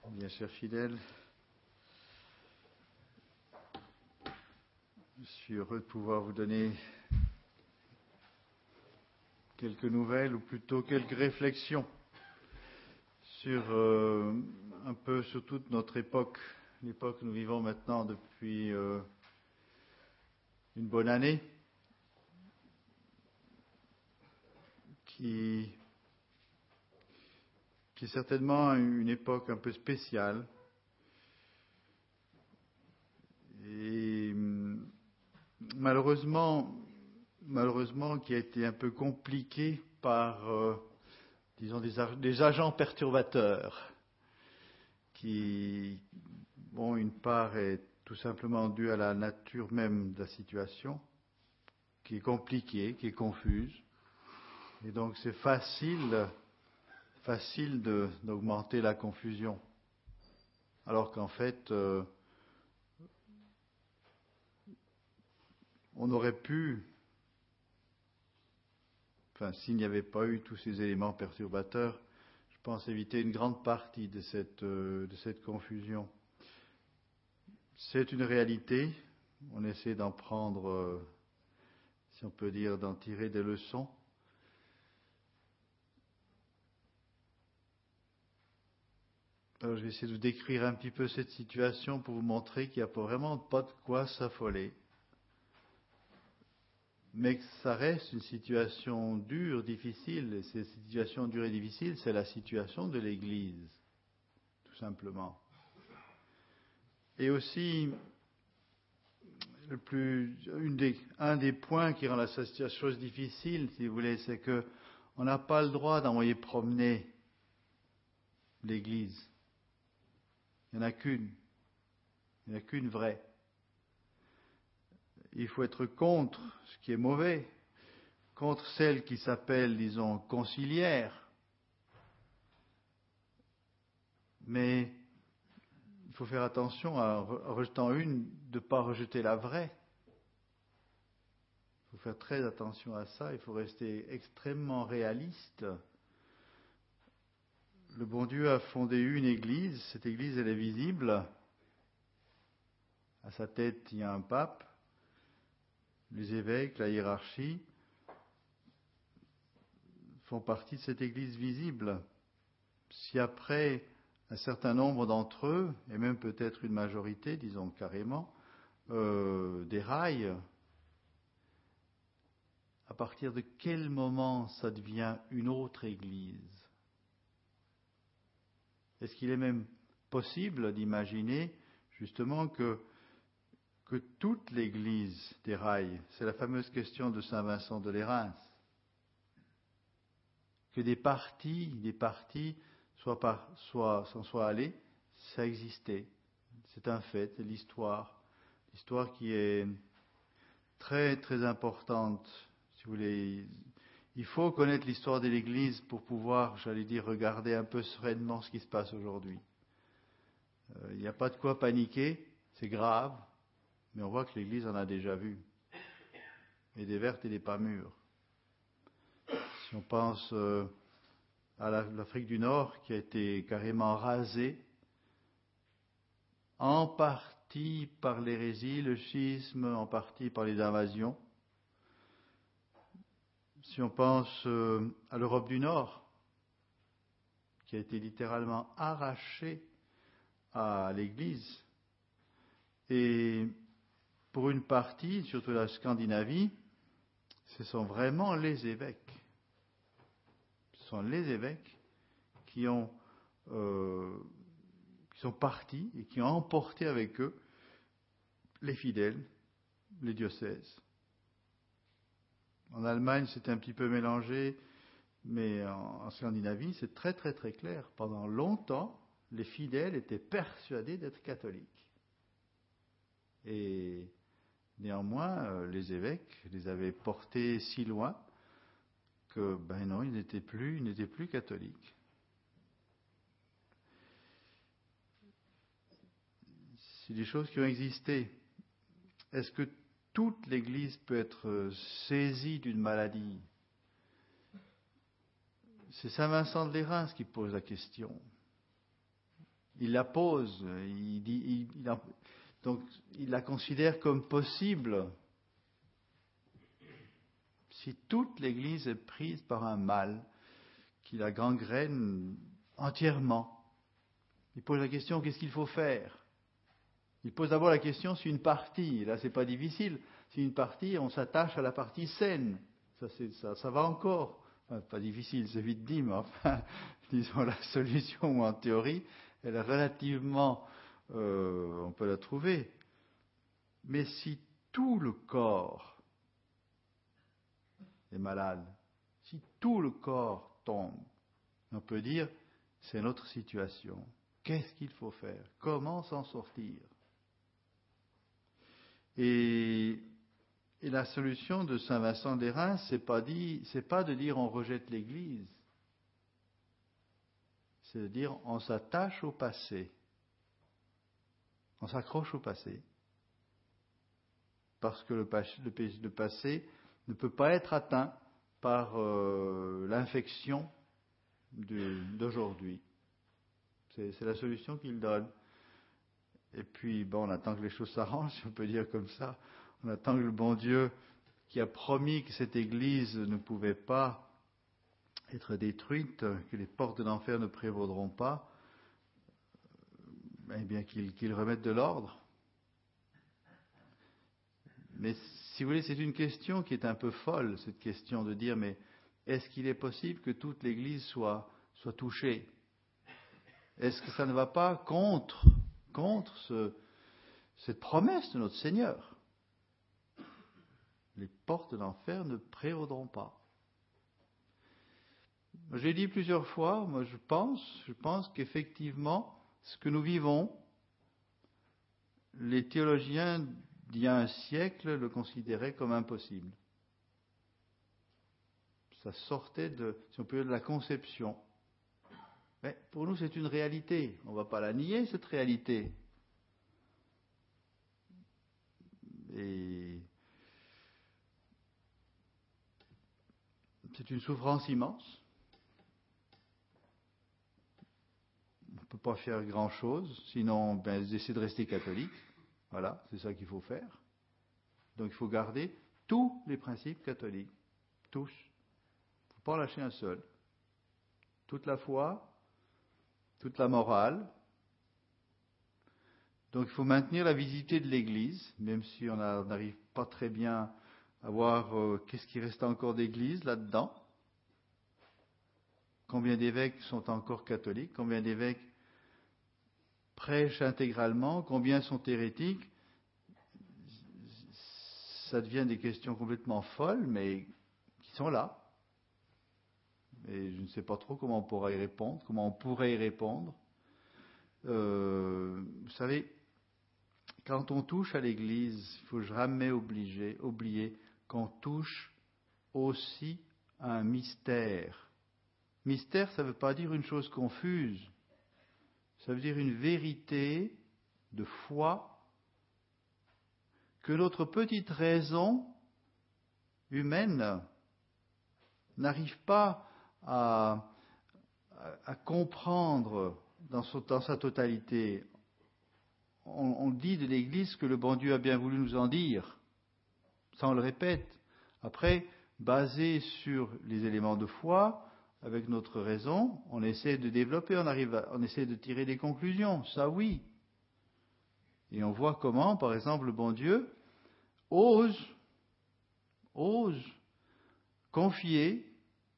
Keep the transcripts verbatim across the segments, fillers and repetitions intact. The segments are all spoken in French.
Bien chers fidèles, je suis heureux de pouvoir vous donner quelques nouvelles, ou plutôt quelques réflexions sur euh, un peu sur toute notre époque, l'époque que nous vivons maintenant depuis euh, une bonne année, qui, qui est certainement une époque un peu spéciale, et malheureusement, malheureusement qui a été un peu compliquée par, euh, disons, des, des agents perturbateurs, qui, bon, une part est tout simplement due à la nature même de la situation, qui est compliquée, qui est confuse, et donc c'est facile, facile de, d'augmenter la confusion, alors qu'en fait, euh, on aurait pu, enfin, s'il n'y avait pas eu tous ces éléments perturbateurs, je pense éviter une grande partie de cette, euh, de cette confusion. C'est une réalité, on essaie d'en prendre, euh, si on peut dire, d'en tirer des leçons. Alors, je vais essayer de vous décrire un petit peu cette situation pour vous montrer qu'il n'y a pas vraiment pas de quoi s'affoler, mais que ça reste une situation dure, difficile, et cette situation dure et difficile, c'est la situation de l'Église, tout simplement. Et aussi, le plus, une des, un des points qui rend la chose difficile, si vous voulez, c'est que on n'a pas le droit d'envoyer promener l'Église. Il n'y en a qu'une. Il n'y en a qu'une vraie. Il faut être contre ce qui est mauvais, contre celle qui s'appelle, disons, conciliaire. Mais il faut faire attention, en rejetant une, de ne pas rejeter la vraie. Il faut faire très attention à ça, il faut rester extrêmement réaliste. Le bon Dieu a fondé une église, cette église elle est visible. À sa tête il y a un pape, les évêques, la hiérarchie font partie de cette église visible. Si après un certain nombre d'entre eux, et même peut-être une majorité, disons carrément, euh, déraillent, à partir de quel moment ça devient une autre église ? Est-ce qu'il est même possible d'imaginer justement que, que toute l'Église déraille ? C'est la fameuse question de saint Vincent de Lérins. Que des partis, des partis soient, par, soient, s'en soient allés, ça existait. C'est un fait, c'est l'histoire. L'histoire qui est très très importante, si vous voulez. Il faut connaître l'histoire de l'Église pour pouvoir, j'allais dire, regarder un peu sereinement ce qui se passe aujourd'hui. Euh, il n'y a pas de quoi paniquer, c'est grave, mais on voit que l'Église en a déjà vu. Et des vertes et des pas mûres. Si on pense euh, à la, l'Afrique du Nord qui a été carrément rasée, en partie par l'hérésie, le schisme, en partie par les invasions. Si on pense euh, à l'Europe du Nord, qui a été littéralement arrachée à l'Église, et pour une partie, surtout la Scandinavie, ce sont vraiment les évêques. Ce sont les évêques qui ont euh, qui sont partis et qui ont emporté avec eux les fidèles, les diocèses. En Allemagne, c'est un petit peu mélangé, mais en, en Scandinavie, c'est très très très clair. Pendant longtemps, les fidèles étaient persuadés d'être catholiques. Et néanmoins, euh, les évêques les avaient portés si loin que, ben non, ils n'étaient plus, ils n'étaient plus catholiques. C'est des choses qui ont existé. Est-ce que toute l'Église peut être saisie d'une maladie ? C'est saint Vincent de Lérins qui pose la question. il la pose, il dit, il, il en, donc il la considère comme possible. Si toute l'Église est prise par un mal qui la gangrène entièrement, il pose la question, qu'est-ce qu'il faut faire? Il pose d'abord la question si une partie, et là c'est pas difficile, si une partie, on s'attache à la partie saine, ça, c'est, ça, ça va encore. Enfin, pas difficile, c'est vite dit, mais enfin, disons la solution en théorie, elle est relativement, euh, on peut la trouver. Mais si tout le corps est malade, si tout le corps tombe, on peut dire, c'est notre situation. Qu'est-ce qu'il faut faire? Comment s'en sortir? Et, et la solution de saint Vincent des Reims, c'est pas dit, c'est pas de dire on rejette l'Église, c'est de dire on s'attache au passé, on s'accroche au passé, parce que le, le, le passé ne peut pas être atteint par euh, l'infection de, d'aujourd'hui. C'est, c'est la solution qu'il donne. Et puis, bon, on attend que les choses s'arrangent, si on peut dire comme ça. On attend que le bon Dieu, qui a promis que cette Église ne pouvait pas être détruite, que les portes de l'enfer ne prévaudront pas, eh bien, qu'il, qu'il remette de l'ordre. Mais si vous voulez, c'est une question qui est un peu folle, cette question de dire, mais est-ce qu'il est possible que toute l'Église soit, soit touchée? Est-ce que ça ne va pas contre, contre ce, cette promesse de notre Seigneur? Les portes de l'enfer ne prévaudront pas. J'ai dit plusieurs fois, moi je pense, je pense qu'effectivement, ce que nous vivons, les théologiens d'il y a un siècle le considéraient comme impossible. Ça sortait de, si on peut dire, de la conception. Mais pour nous, c'est une réalité. On ne va pas la nier, cette réalité. Et c'est une souffrance immense. On ne peut pas faire grand-chose, sinon ben, essayer de rester catholique. Voilà, c'est ça qu'il faut faire. Donc il faut garder tous les principes catholiques. Tous. Il ne faut pas en lâcher un seul. Toute la foi, toute la morale. Donc il faut maintenir la visité de l'Église, même si on n'arrive pas très bien à voir euh, qu'est-ce qui reste encore d'Église là-dedans. Combien d'évêques sont encore catholiques? Combien d'évêques prêchent intégralement? Combien sont hérétiques? Ça devient des questions complètement folles, mais qui sont là. Et je ne sais pas trop comment on pourra y répondre, comment on pourrait y répondre. Euh, vous savez, quand on touche à l'Église, il faut jamais obliger, oublier qu'on touche aussi à un mystère. Mystère, ça ne veut pas dire une chose confuse. Ça veut dire une vérité de foi que notre petite raison humaine n'arrive pas à, à, à comprendre dans, son, dans sa totalité. On, on dit de l'Église que le bon Dieu a bien voulu nous en dire. Ça, on le répète. Après, basé sur les éléments de foi, avec notre raison, on essaie de développer, on arrive à, on essaie de tirer des conclusions. Ça, oui. Et on voit comment, par exemple, le bon Dieu ose, ose confier,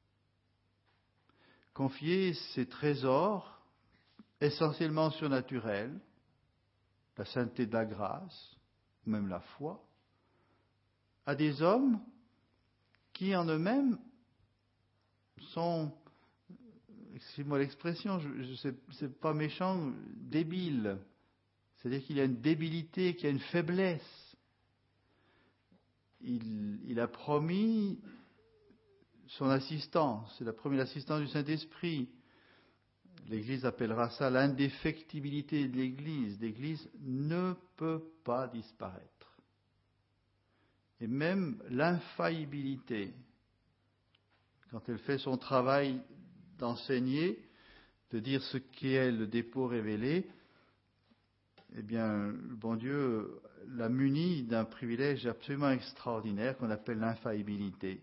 confier ses trésors essentiellement surnaturels, la sainteté de la grâce, même la foi, à des hommes qui en eux-mêmes sont, excusez-moi l'expression, je, je sais, c'est pas méchant, débiles. C'est-à-dire qu'il y a une débilité, qu'il y a une faiblesse. Il, il a promis son assistance, il a promis l'assistance du Saint-Esprit. L'Église appellera ça l'indéfectibilité de l'Église. L'Église ne peut pas disparaître. Et même l'infaillibilité, quand elle fait son travail d'enseigner, de dire ce qu'est le dépôt révélé, eh bien, le bon Dieu l'a muni d'un privilège absolument extraordinaire qu'on appelle l'infaillibilité.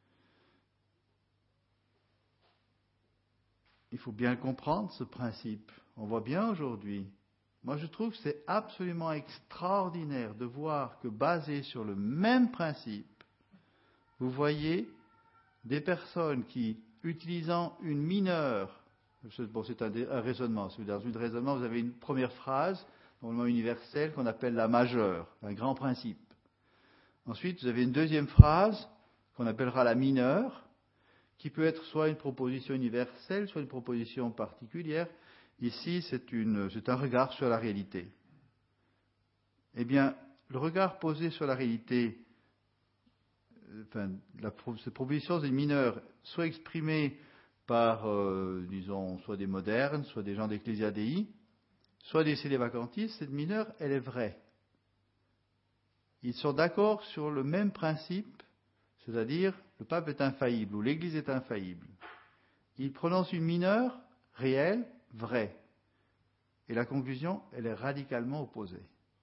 Il faut bien comprendre ce principe. On voit bien aujourd'hui. Moi, je trouve que c'est absolument extraordinaire de voir que, basé sur le même principe, vous voyez des personnes qui, utilisant une mineure, bon, c'est un, un raisonnement, dans une raisonnement, vous avez une première phrase, normalement universelle, qu'on appelle la majeure, un grand principe. Ensuite, vous avez une deuxième phrase, qu'on appellera la mineure, qui peut être soit une proposition universelle, soit une proposition particulière. Ici, c'est, une, c'est un regard sur la réalité. Eh bien, le regard posé sur la réalité, enfin, la, cette proposition est mineure, soit exprimée par, euh, disons, soit des modernes, soit des gens d'Ecclésiadéi, soit des célévacantistes, cette mineure, elle est vraie. Ils sont d'accord sur le même principe, c'est-à-dire le pape est infaillible ou l'Église est infaillible. Ils prononcent une mineure réelle, vraie. Et la conclusion, elle est radicalement opposée.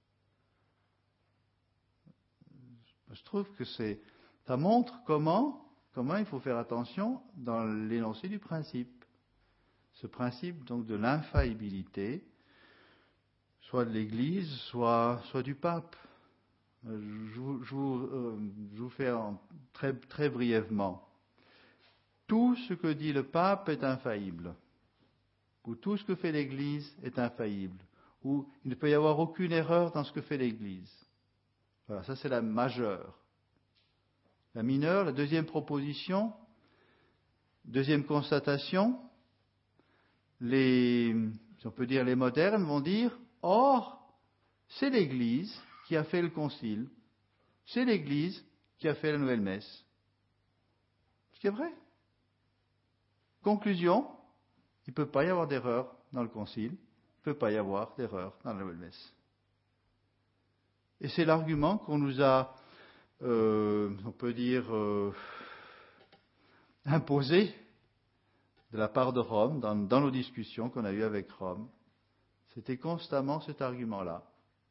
Je trouve que c'est, ça montre comment, comment il faut faire attention dans l'énoncé du principe. Ce principe donc de l'infaillibilité, soit de l'Église, soit, soit du pape. Je vous, je vous, euh, je vous fais en, très, très brièvement. Tout ce que dit le pape est infaillible. Ou tout ce que fait l'Église est infaillible. Ou il ne peut y avoir aucune erreur dans ce que fait l'Église. Voilà, ça c'est la majeure. La mineure, la deuxième proposition, deuxième constatation, les, si on peut dire les modernes vont dire, or, c'est l'Église qui a fait le concile, c'est l'Église qui a fait la nouvelle messe. Ce qui est vrai. Conclusion, il ne peut pas y avoir d'erreur dans le concile, il ne peut pas y avoir d'erreur dans la nouvelle messe. Et c'est l'argument qu'on nous a, euh, on peut dire, euh, imposé de la part de Rome, dans, dans nos discussions qu'on a eues avec Rome. C'était constamment cet argument-là.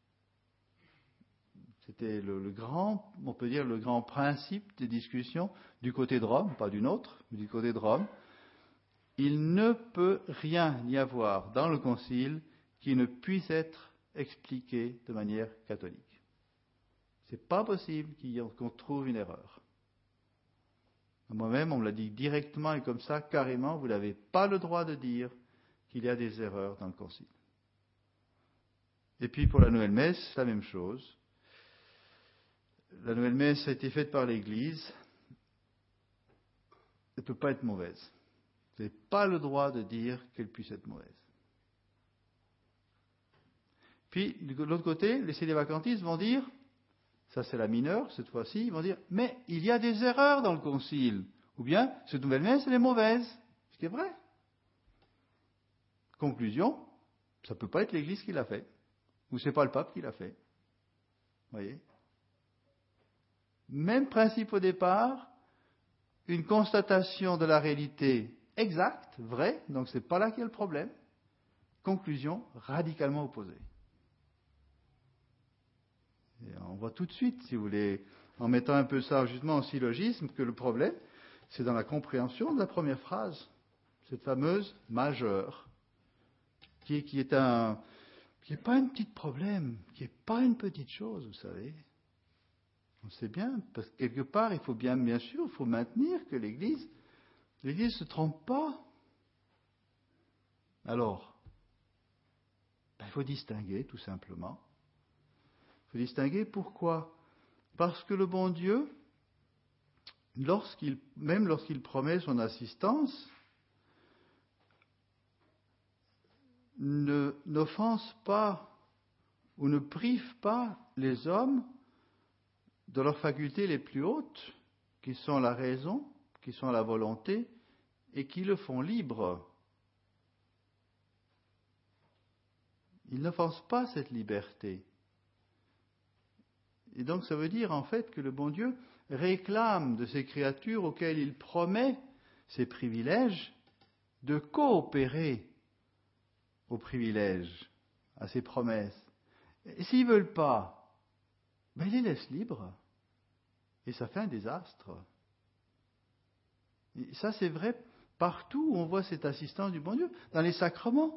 C'était le, le grand, on peut dire, le grand principe des discussions du côté de Rome, pas d'une autre, mais du côté de Rome. Il ne peut rien y avoir dans le concile qui ne puisse être expliqué de manière catholique. C'est pas possible qu'on trouve une erreur. Moi-même, on me l'a dit directement et comme ça, carrément, vous n'avez pas le droit de dire qu'il y a des erreurs dans le concile. Et puis pour la nouvelle messe, la même chose. La nouvelle messe a été faite par l'Église. Elle ne peut pas être mauvaise. Vous n'avez pas le droit de dire qu'elle puisse être mauvaise. Puis, de l'autre côté, les célévacantistes vont dire, ça c'est la mineure cette fois-ci, ils vont dire, mais il y a des erreurs dans le concile. Ou bien, cette nouvelle messe, elle est mauvaise. Ce qui est vrai. Conclusion, ça ne peut pas être l'Église qui l'a fait. Ou ce n'est pas le pape qui l'a fait. Vous voyez ? Même principe au départ, une constatation de la réalité exacte, vraie, donc ce n'est pas là qu'il y a le problème. Conclusion radicalement opposée. Et on voit tout de suite, si vous voulez, en mettant un peu ça justement en syllogisme, que le problème, c'est dans la compréhension de la première phrase, cette fameuse majeure, qui est, qui est un, qui n'est pas un petit problème, qui n'est pas une petite chose, vous savez. On sait bien, parce que quelque part, il faut bien, bien sûr, il faut maintenir que l'Église, l'Église ne se trompe pas. Alors, ben, il faut distinguer, tout simplement. Il faut distinguer pourquoi ? Parce que le bon Dieu, lorsqu'il, même lorsqu'il promet son assistance, ne, n'offense pas ou ne prive pas les hommes de leurs facultés les plus hautes, qui sont la raison, qui sont la volonté, et qui le font libre. Il n'offense pas cette liberté. Et donc ça veut dire en fait que le bon Dieu réclame de ces créatures auxquelles il promet ces privilèges de coopérer aux privilèges, à ses promesses. Et s'ils ne veulent pas, ben ils les laissent libres. Et ça fait un désastre. Et ça, c'est vrai partout où on voit cette assistance du bon Dieu. Dans les sacrements.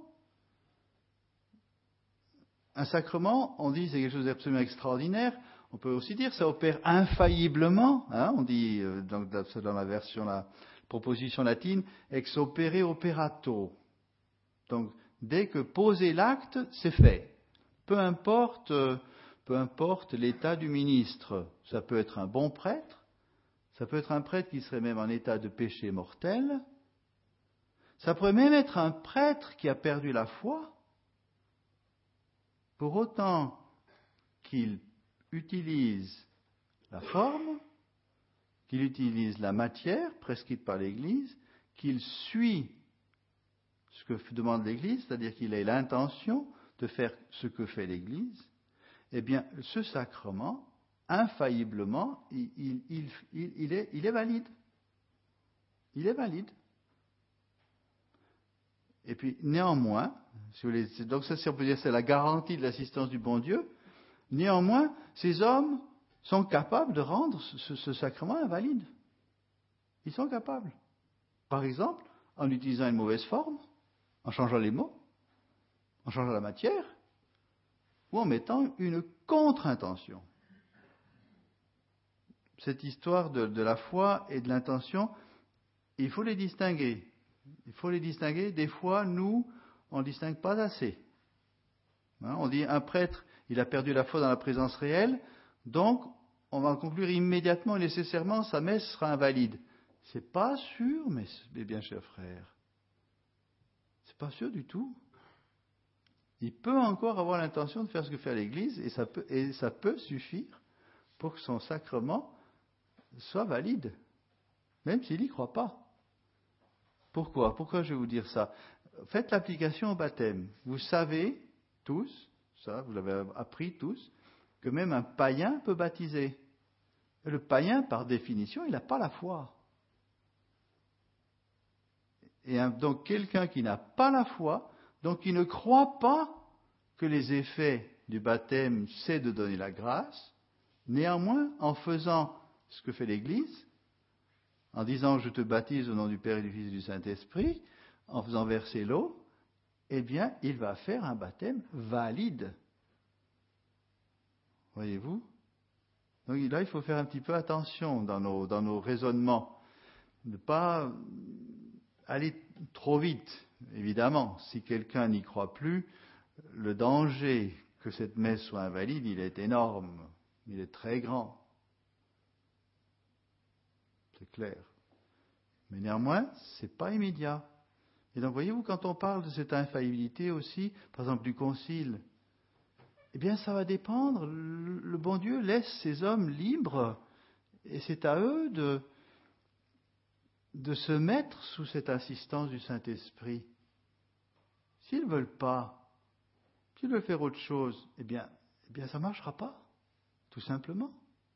Un sacrement, on dit c'est quelque chose d'absolument extraordinaire. On peut aussi dire ça opère infailliblement. Hein, on dit, euh, dans, dans la version, la proposition latine, ex opere operato. Donc, dès que poser l'acte, c'est fait. Peu importe, euh, peu importe l'état du ministre. Ça peut être un bon prêtre. Ça peut être un prêtre qui serait même en état de péché mortel. Ça pourrait même être un prêtre qui a perdu la foi. Pour autant qu'il utilise la forme, qu'il utilise la matière prescrite par l'Église, qu'il suit ce que demande l'Église, c'est-à-dire qu'il ait l'intention de faire ce que fait l'Église, eh bien, ce sacrement, infailliblement, il, il, il, il, est, il est valide. Il est valide. Et puis, néanmoins, si vous voulez, donc ça, si on peut dire, c'est la garantie de l'assistance du bon Dieu. Néanmoins, ces hommes sont capables de rendre ce, ce sacrement invalide. Ils sont capables. Par exemple, en utilisant une mauvaise forme, en changeant les mots, en changeant la matière, ou en mettant une contre-intention. Cette histoire de, de la foi et de l'intention, il faut les distinguer. Il faut les distinguer. Des fois, nous, on ne distingue pas assez. Hein, on dit un prêtre, il a perdu la foi dans la présence réelle, donc on va conclure immédiatement et nécessairement sa messe sera invalide. C'est pas sûr, mes, mes bien chers frères. C'est pas sûr du tout. Il peut encore avoir l'intention de faire ce que fait l'Église et ça peut, et ça peut suffire pour que son sacrement soit valide, même s'il n'y croit pas. Pourquoi ? Pourquoi je vais vous dire ça ? Faites l'application au baptême. Vous savez tous, ça vous l'avez appris tous, que même un païen peut baptiser. Et le païen, par définition, il n'a pas la foi. Et un, donc quelqu'un qui n'a pas la foi, donc qui ne croit pas que les effets du baptême, c'est de donner la grâce, néanmoins, en faisant ce que fait l'Église, en disant « je te baptise au nom du Père et du Fils et du Saint-Esprit », en faisant verser l'eau, eh bien, il va faire un baptême valide. Voyez-vous ? Donc là, il faut faire un petit peu attention dans nos, dans nos raisonnements. Ne pas aller trop vite, évidemment. Si quelqu'un n'y croit plus, le danger que cette messe soit invalide, il est énorme. Il est très grand. C'est clair. Mais néanmoins, ce n'est pas immédiat. Et donc, voyez-vous, quand on parle de cette infaillibilité aussi, par exemple du concile, eh bien, ça va dépendre. Le bon Dieu laisse ces hommes libres et c'est à eux de, de se mettre sous cette assistance du Saint-Esprit. S'ils ne veulent pas, s'ils veulent faire autre chose, eh bien, eh bien ça ne marchera pas, tout simplement.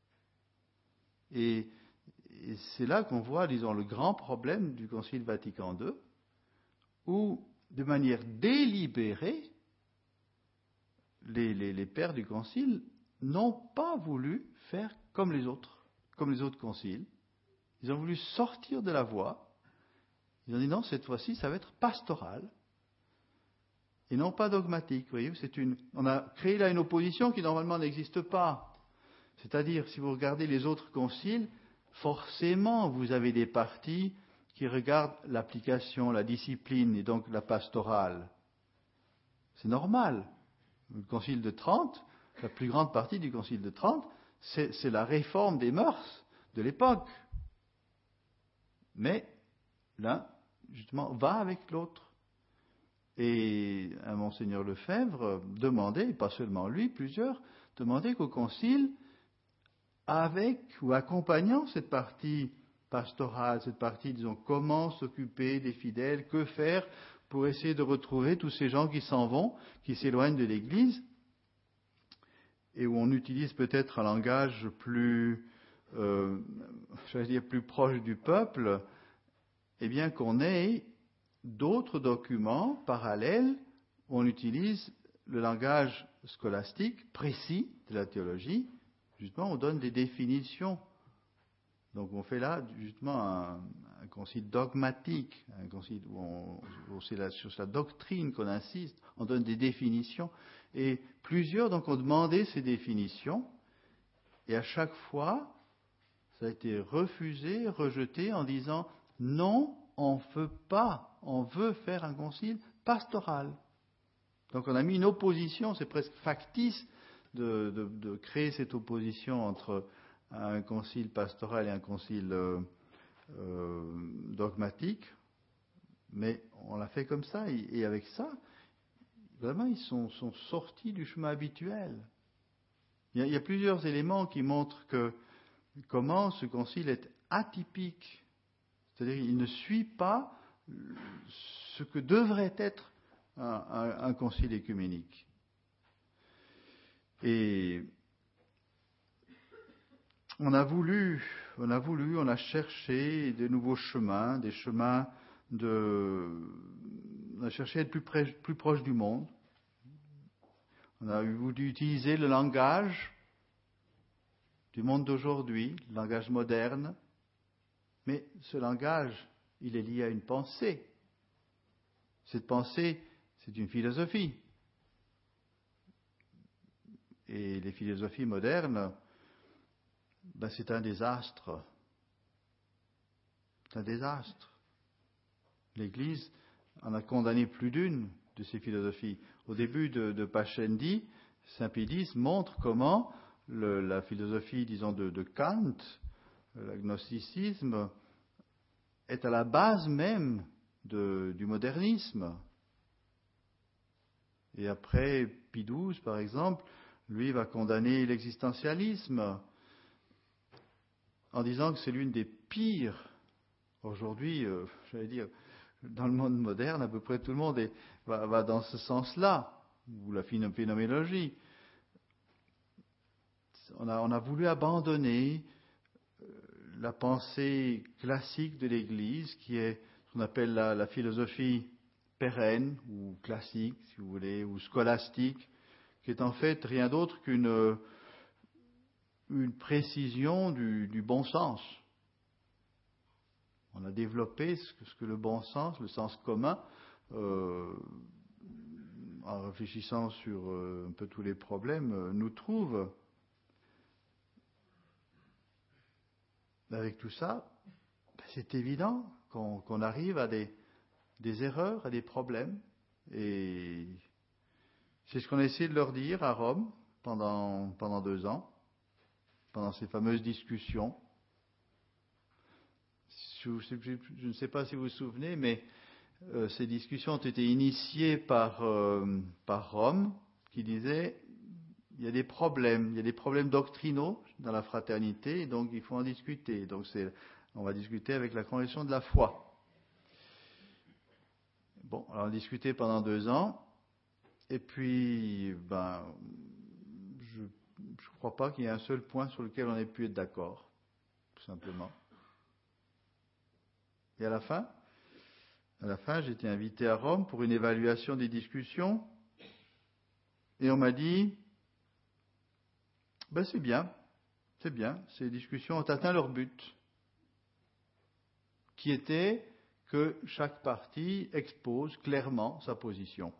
Et, et c'est là qu'on voit, disons, le grand problème du Concile Vatican deux, où, de manière délibérée, les, les, les pères du Concile n'ont pas voulu faire comme les autres, comme les autres conciles. Ils ont voulu sortir de la voie. Ils ont dit non, cette fois-ci, ça va être pastoral et non pas dogmatique. Vous voyez, c'est une, on a créé là une opposition qui normalement n'existe pas. C'est-à-dire, si vous regardez les autres conciles, forcément, vous avez des parties qui regardent l'application, la discipline et donc la pastorale. C'est normal. Le Concile de Trente, la plus grande partie du Concile de Trente, c'est, c'est la réforme des mœurs de l'époque. Mais l'un, justement, va avec l'autre. Et un Monseigneur Lefebvre demandait, et pas seulement lui, plusieurs, demandaient qu'au Concile, avec ou accompagnant cette partie pastorale, cette partie, disons, comment s'occuper des fidèles, que faire pour essayer de retrouver tous ces gens qui s'en vont, qui s'éloignent de l'Église, et où on utilise peut-être un langage plus, euh, j'allais dire, plus proche du peuple, eh bien qu'on ait d'autres documents parallèles on utilise le langage scolastique précis de la théologie. Justement, on donne des définitions. Donc on fait là justement un, un concile dogmatique, un concile où, on, où c'est la, sur sa doctrine qu'on insiste, on donne des définitions. Et plusieurs donc ont demandé ces définitions, et à chaque fois, ça a été refusé, rejeté en disant non, on ne veut pas, on veut faire un concile pastoral. Donc on a mis une opposition, c'est presque factice de, de, de créer cette opposition entre un concile pastoral et un concile euh, euh, dogmatique, mais on l'a fait comme ça, et, et avec ça, vraiment ils sont, sont sortis du chemin habituel. Il y, a, il y a plusieurs éléments qui montrent que comment ce concile est atypique, c'est-à-dire qu'il ne suit pas ce que devrait être un, un, un concile œcuménique. Et on a voulu, on a voulu, on a cherché de nouveaux chemins, des chemins de, on a cherché à être plus, près, plus proche du monde. On a voulu utiliser le langage du monde d'aujourd'hui, le langage moderne, mais ce langage, il est lié à une pensée. Cette pensée, c'est une philosophie. Et les philosophies modernes, ben c'est un désastre. C'est un désastre. L'Église en a condamné plus d'une de ces philosophies. Au début de, de Pascendi, Saint Pédis montre comment le, la philosophie, disons, de, de Kant, l'agnosticisme, est à la base même de, du modernisme. Et après, Pie douze, par exemple, lui va condamner l'existentialisme en disant que c'est l'une des pires. Aujourd'hui, euh, j'allais dire, dans le monde moderne, à peu près tout le monde est, va, va dans ce sens-là, ou la phénoménologie. On a, on a voulu abandonner la pensée classique de l'Église, qui est ce qu'on appelle la, la philosophie pérenne, ou classique, si vous voulez, ou scolastique, qui est en fait rien d'autre qu'une une précision du, du bon sens. On a développé ce que, ce que le bon sens, le sens commun, euh, en réfléchissant sur euh, un peu tous les problèmes, euh, nous trouve. Avec tout ça, c'est évident qu'on, qu'on arrive à des, des erreurs, à des problèmes. Et c'est ce qu'on a essayé de leur dire à Rome pendant, pendant deux ans, pendant ces fameuses discussions. Je, je, je ne sais pas si vous vous souvenez, mais euh, ces discussions ont été initiées par, euh, par Rome, qui disait il y a des problèmes, il y a des problèmes doctrinaux dans la fraternité, et donc il faut en discuter. Donc c'est, on va discuter avec la Congrégation de la foi. Bon, alors on a discuté pendant deux ans, et puis, ben, je ne crois pas qu'il y ait un seul point sur lequel on ait pu être d'accord, tout simplement. Et à la fin, à la fin, j'ai été invité à Rome pour une évaluation des discussions, et on m'a dit, ben c'est bien, c'est bien, ces discussions ont atteint leur but, qui était que chaque partie expose clairement sa position.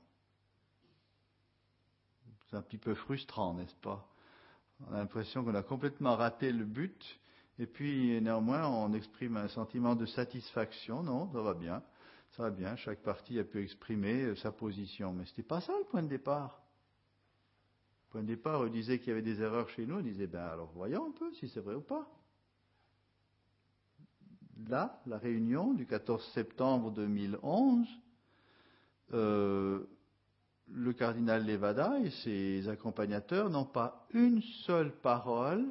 C'est un petit peu frustrant, n'est-ce pas? On a l'impression qu'on a complètement raté le but, et puis néanmoins on exprime un sentiment de satisfaction. Non, ça va bien, ça va bien, chaque partie a pu exprimer sa position. Mais ce n'était pas ça le point de départ. Le point de départ, on disait qu'il y avait des erreurs chez nous, on disait, ben alors voyons un peu si c'est vrai ou pas. Là, la réunion du quatorze septembre deux mille onze, euh, le cardinal Levada et ses accompagnateurs n'ont pas une seule parole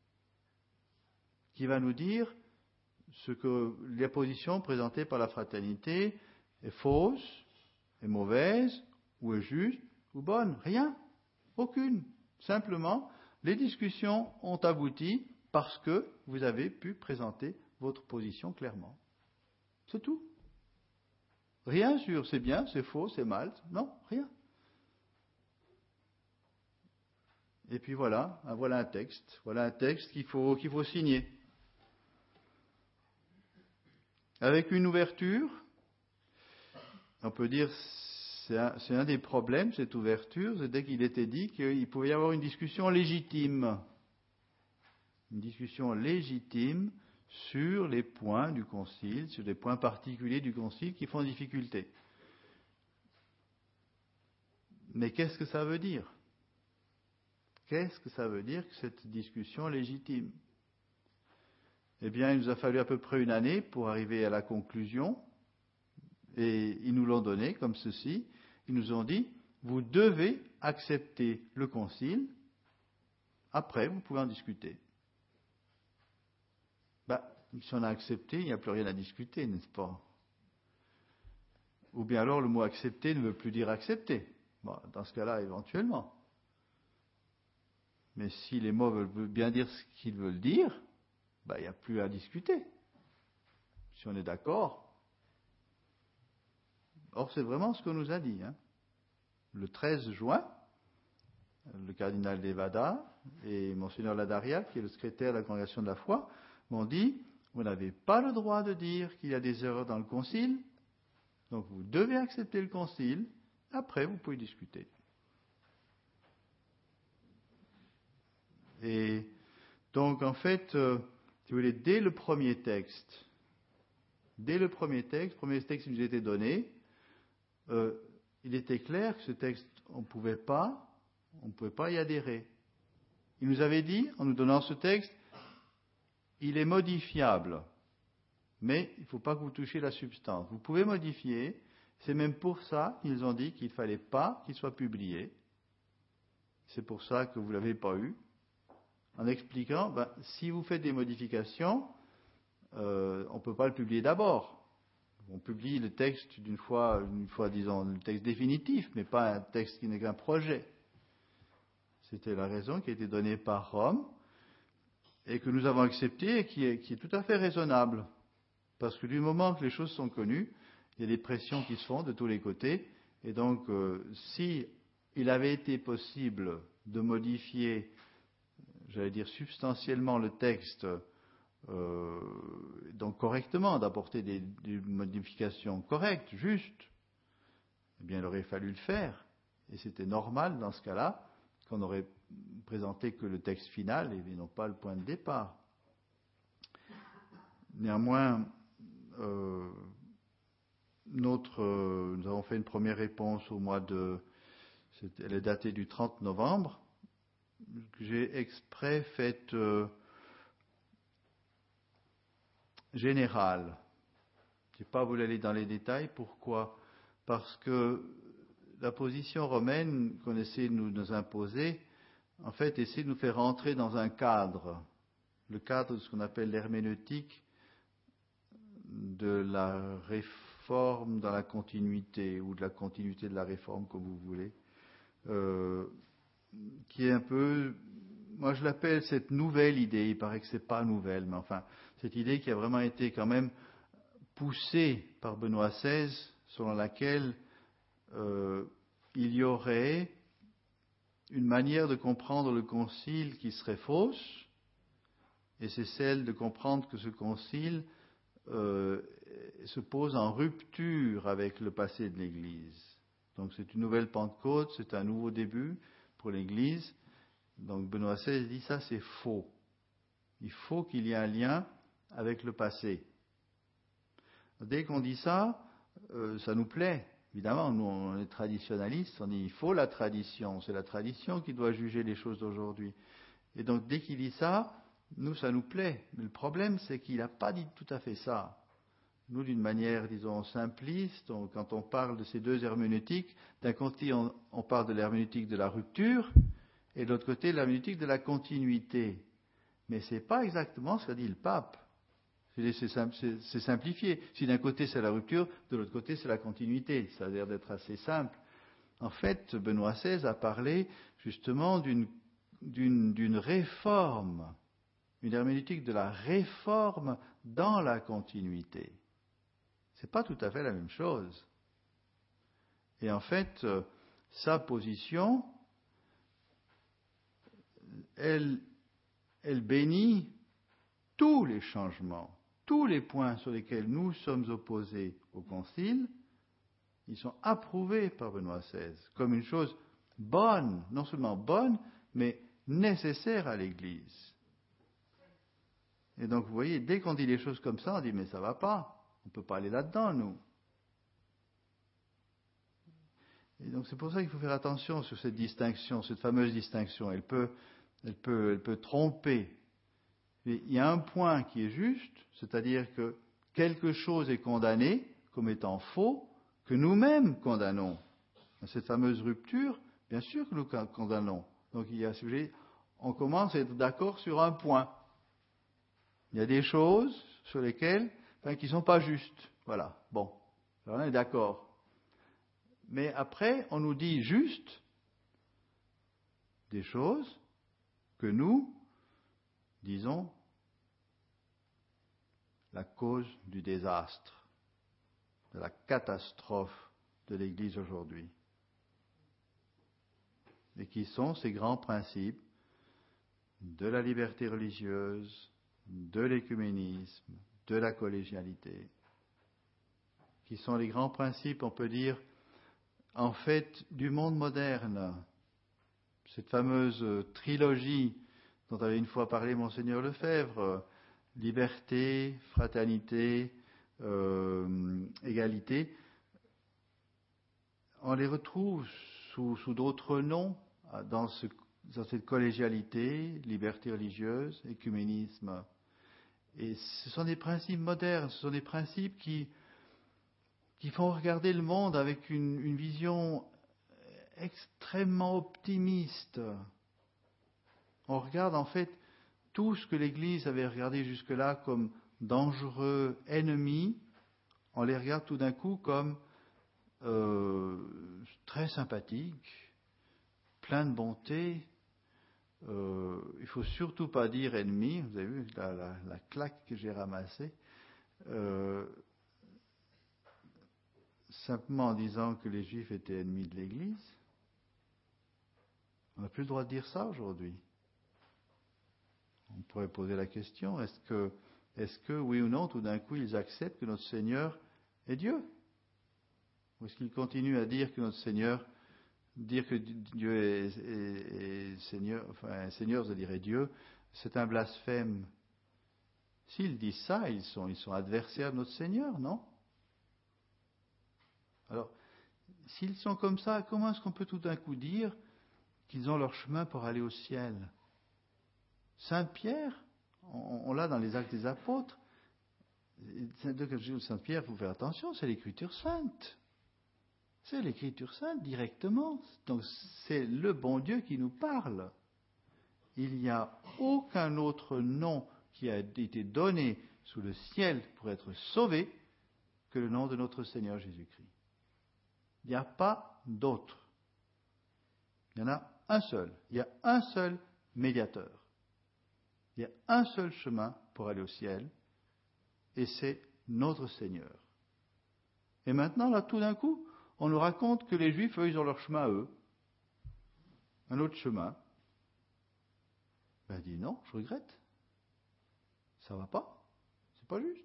qui va nous dire ce que la position présentée par la fraternité est fausse, est mauvaise, ou est juste, ou bonne. Rien. Aucune. Simplement, les discussions ont abouti parce que vous avez pu présenter votre position clairement. C'est tout. Rien sur c'est bien, c'est faux, c'est mal. Non, rien. Et puis voilà, voilà un texte. Voilà un texte qu'il faut, qu'il faut signer. Avec une ouverture, on peut dire, c'est un, c'est un des problèmes, cette ouverture, c'est dès qu'il était dit qu'il pouvait y avoir une discussion légitime. Une discussion légitime sur les points du concile, sur les points particuliers du concile qui font difficulté. Mais qu'est-ce que ça veut dire ? Qu'est-ce que ça veut dire que cette discussion légitime ? Eh bien, il nous a fallu à peu près une année pour arriver à la conclusion, et ils nous l'ont donné comme ceci. Ils nous ont dit, vous devez accepter le concile, après vous pouvez en discuter. Ben, si on a accepté, il n'y a plus rien à discuter, n'est-ce pas ? Ou bien alors le mot accepter ne veut plus dire accepter. Bon, dans ce cas-là, éventuellement. Mais si les mots veulent bien dire ce qu'ils veulent dire, ben, il n'y a plus à discuter. Si on est d'accord. Or, c'est vraiment ce qu'on nous a dit. Hein. Le treize juin, le cardinal Devada et Monseigneur Ladaria, qui est le secrétaire de la Congrégation de la foi, m'ont dit, vous n'avez pas le droit de dire qu'il y a des erreurs dans le concile, donc vous devez accepter le concile, après vous pouvez discuter. Et donc, en fait, euh, si vous voulez, dès le premier texte, dès le premier texte, le premier texte qui nous a été donné, euh, il était clair que ce texte, on ne pouvait pas, on ne pouvait pas y adhérer. Il nous avait dit, en nous donnant ce texte, il est modifiable, mais il ne faut pas que vous touchiez la substance. Vous pouvez modifier, c'est même pour ça qu'ils ont dit qu'il ne fallait pas qu'il soit publié. C'est pour ça que vous ne l'avez pas eu. En expliquant, ben, si vous faites des modifications, euh, on ne peut pas le publier d'abord. On publie le texte d'une fois, une fois, disons, le texte définitif, mais pas un texte qui n'est qu'un projet. C'était la raison qui a été donnée par Rome et que nous avons acceptée et qui est, qui est tout à fait raisonnable. Parce que du moment que les choses sont connues, il y a des pressions qui se font de tous les côtés. Et donc, euh, si il avait été possible de modifier, j'allais dire substantiellement le texte, euh, donc correctement, d'apporter des, des modifications correctes, justes, eh bien, il aurait fallu le faire. Et c'était normal, dans ce cas-là, qu'on aurait présenté que le texte final et non pas le point de départ. Néanmoins, euh, notre, euh, nous avons fait une première réponse au mois de... Elle est datée du trente novembre, que j'ai exprès faite euh, générale. Je n'ai pas voulu aller dans les détails. Pourquoi ? Parce que la position romaine qu'on essaie de nous, nous imposer, en fait, essaie de nous faire rentrer dans un cadre, le cadre de ce qu'on appelle l'herméneutique de la réforme dans la continuité, ou de la continuité de la réforme, comme vous voulez, euh, qui est un peu, moi je l'appelle cette nouvelle idée, il paraît que c'est pas nouvelle, mais enfin, cette idée qui a vraiment été quand même poussée par Benoît seize, selon laquelle euh, il y aurait une manière de comprendre le concile qui serait fausse, et c'est celle de comprendre que ce concile euh, se pose en rupture avec le passé de l'Église. Donc c'est une nouvelle Pentecôte, c'est un nouveau début pour l'Église. Donc Benoît seize dit ça, c'est faux. Il faut qu'il y ait un lien avec le passé. Dès qu'on dit ça, euh, ça nous plaît. Évidemment, nous on est traditionnalistes, on dit il faut la tradition, c'est la tradition qui doit juger les choses d'aujourd'hui. Et donc dès qu'il dit ça, nous ça nous plaît. Mais le problème c'est qu'il n'a pas dit tout à fait ça. Nous, d'une manière, disons, simpliste, on, quand on parle de ces deux herméneutiques, d'un côté on, on parle de l'herméneutique de la rupture, et de l'autre côté l'herméneutique de la continuité. Mais ce n'est pas exactement ce qu'a dit le pape. C'est, c'est, c'est, c'est simplifié. Si d'un côté c'est la rupture, de l'autre côté c'est la continuité. Ça a l'air d'être assez simple. En fait, Benoît seize a parlé justement d'une, d'une, d'une réforme, une herméneutique de la réforme dans la continuité. Ce n'est pas tout à fait la même chose. Et en fait, euh, sa position elle, elle bénit tous les changements, tous les points sur lesquels nous sommes opposés au Concile, ils sont approuvés par Benoît seize comme une chose bonne, non seulement bonne, mais nécessaire à l'Église. Et donc, vous voyez, dès qu'on dit des choses comme ça, on dit, mais ça va pas, on ne peut pas aller là-dedans, nous. Et donc, c'est pour ça qu'il faut faire attention sur cette distinction, cette fameuse distinction. Elle peut, elle peut, elle peut tromper. Mais il y a un point qui est juste, c'est-à-dire que quelque chose est condamné comme étant faux, que nous-mêmes condamnons. Cette fameuse rupture, bien sûr que nous condamnons. Donc, il y a, si vous voulez, on commence à être d'accord sur un point. Il y a des choses sur lesquelles, enfin, qui ne sont pas justes. Voilà. Bon. Alors, on est d'accord. Mais après, on nous dit juste des choses que nous disons la cause du désastre, de la catastrophe de l'Église aujourd'hui. Et qui sont ces grands principes de la liberté religieuse, de l'écuménisme, de la collégialité, qui sont les grands principes, on peut dire, en fait, du monde moderne. Cette fameuse trilogie dont avait une fois parlé Monseigneur Lefebvre, liberté, fraternité, euh, égalité, on les retrouve sous, sous d'autres noms dans, ce, dans cette collégialité, liberté religieuse, écuménisme. Et ce sont des principes modernes, ce sont des principes qui, qui font regarder le monde avec une, une vision extrêmement optimiste. On regarde en fait tout ce que l'Église avait regardé jusque-là comme dangereux ennemis, on les regarde tout d'un coup comme euh, très sympathiques, pleins de bonté. Euh, il ne faut surtout pas dire ennemis, vous avez vu la, la, la claque que j'ai ramassée, euh, simplement en disant que les Juifs étaient ennemis de l'Église. On n'a plus le droit de dire ça aujourd'hui. On pourrait poser la question, est-ce que, est-ce que, oui ou non, tout d'un coup, ils acceptent que notre Seigneur est Dieu? Ou est-ce qu'ils continuent à dire que notre Seigneur, dire que Dieu est, est, est Seigneur, enfin, Seigneur, je dirais Dieu, c'est un blasphème? S'ils disent ça, ils sont, ils sont adversaires de notre Seigneur, non? Alors, s'ils sont comme ça, comment est-ce qu'on peut tout d'un coup dire qu'ils ont leur chemin pour aller au ciel? Saint Pierre, on, on l'a dans les Actes des Apôtres. Saint Pierre, il faut faire attention, c'est l'Écriture sainte. C'est l'Écriture sainte directement. Donc c'est le bon Dieu qui nous parle. Il n'y a aucun autre nom qui a été donné sous le ciel pour être sauvé que le nom de notre Seigneur Jésus-Christ. Il n'y a pas d'autre. Il y en a un seul. Il y a un seul médiateur. Il y a un seul chemin pour aller au ciel, et c'est notre Seigneur. Et maintenant, là, tout d'un coup, on nous raconte que les Juifs, eux, ils ont leur chemin à eux. Un autre chemin. Ben, il dit non, je regrette. Ça va pas. C'est pas juste.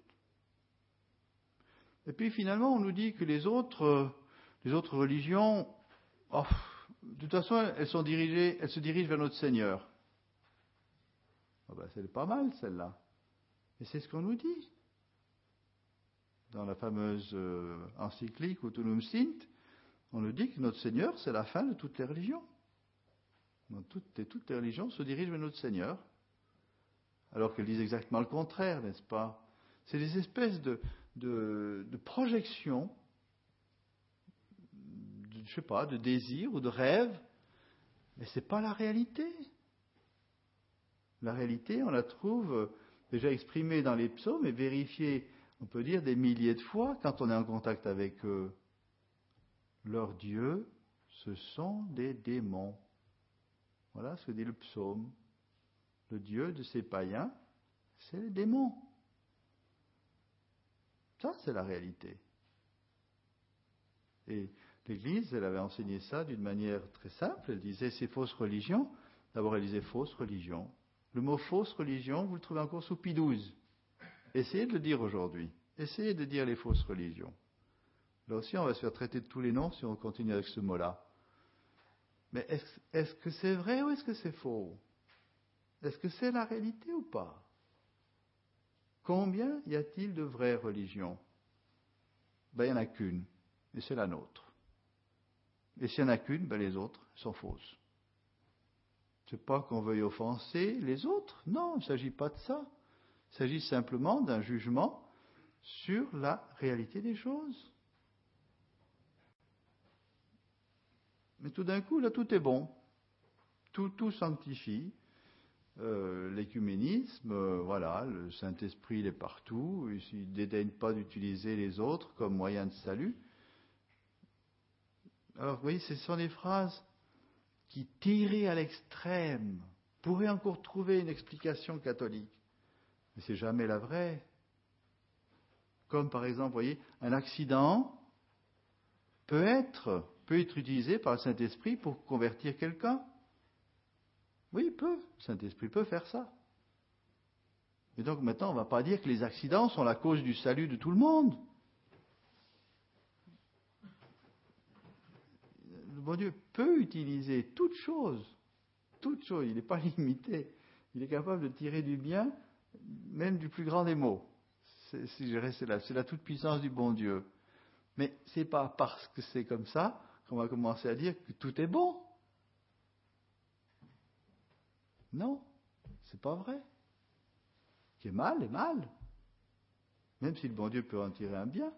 Et puis finalement, on nous dit que les autres, les autres religions, oh, de toute façon, elles sont dirigées, elles se dirigent vers notre Seigneur. Oh ben, c'est pas mal, celle-là. Et c'est ce qu'on nous dit. Dans la fameuse euh, encyclique Utunum Sint, on nous dit que notre Seigneur, c'est la fin de toutes les religions. Donc, toutes, et toutes les religions se dirigent vers notre Seigneur. Alors qu'elles disent exactement le contraire, n'est-ce pas? C'est des espèces de, de, de projections, de, je sais pas, de désirs ou de rêves, mais ce n'est pas la réalité. La réalité, on la trouve déjà exprimée dans les psaumes et vérifiée, on peut dire, des milliers de fois quand on est en contact avec eux. Leurs dieux, ce sont des démons. Voilà ce que dit le psaume. Le Dieu de ces païens, c'est les démons. Ça, c'est la réalité. Et l'Église, elle avait enseigné ça d'une manière très simple. Elle disait, ces fausses religions, D'abord, elle disait fausse religion. Le mot fausse religion, vous le trouvez encore sous Pie douze. Essayez de le dire aujourd'hui. Essayez de dire les fausses religions. Là aussi, on va se faire traiter de tous les noms si on continue avec ce mot-là. Mais est-ce, est-ce que c'est vrai ou est-ce que c'est faux? Est-ce que c'est la réalité ou pas? Combien y a-t-il de vraies religions? Ben, il n'y en a qu'une, et c'est la nôtre. Et s'il n'y en a qu'une, ben, les autres sont fausses. Ce n'est pas qu'on veuille offenser les autres, non, il ne s'agit pas de ça. Il s'agit simplement d'un jugement sur la réalité des choses. Mais tout d'un coup, là, tout est bon. Tout, tout sanctifie. Euh, l'écuménisme, euh, voilà, le Saint-Esprit, il est partout. Il ne dédaigne pas d'utiliser les autres comme moyen de salut. Alors, vous voyez, ce sont des phrases qui, tirées à l'extrême, pourraient encore trouver une explication catholique. Mais ce n'est jamais la vraie. Comme, par exemple, vous voyez, un accident peut être... peut être utilisé par le Saint-Esprit pour convertir quelqu'un. Oui, il peut. Le Saint-Esprit peut faire ça. Et donc maintenant, on ne va pas dire que les accidents sont la cause du salut de tout le monde. Le bon Dieu peut utiliser toute chose. Toute chose. Il n'est pas limité. Il est capable de tirer du bien, même du plus grand des maux. C'est, c'est, je dirais, c'est la, c'est la toute-puissance du bon Dieu. Mais ce n'est pas parce que c'est comme ça qu'on va commencer à dire que tout est bon. Non, c'est pas vrai. Ce qui est mal est mal. Même si le bon Dieu peut en tirer un bien.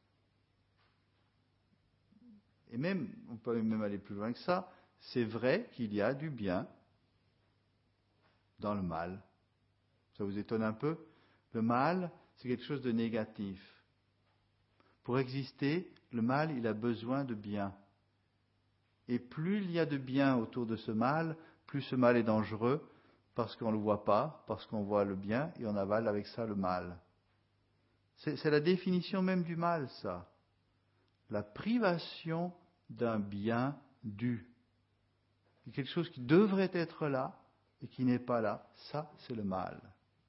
Et même, on peut même aller plus loin que ça, c'est vrai qu'il y a du bien dans le mal. Ça vous étonne un peu? Le mal, c'est quelque chose de négatif. Pour exister, le mal, il a besoin de bien. Et plus il y a de bien autour de ce mal, plus ce mal est dangereux, parce qu'on ne le voit pas, parce qu'on voit le bien, et on avale avec ça le mal. C'est, c'est la définition même du mal, ça. La privation d'un bien dû. C'est quelque chose qui devrait être là, et qui n'est pas là. Ça, c'est le mal.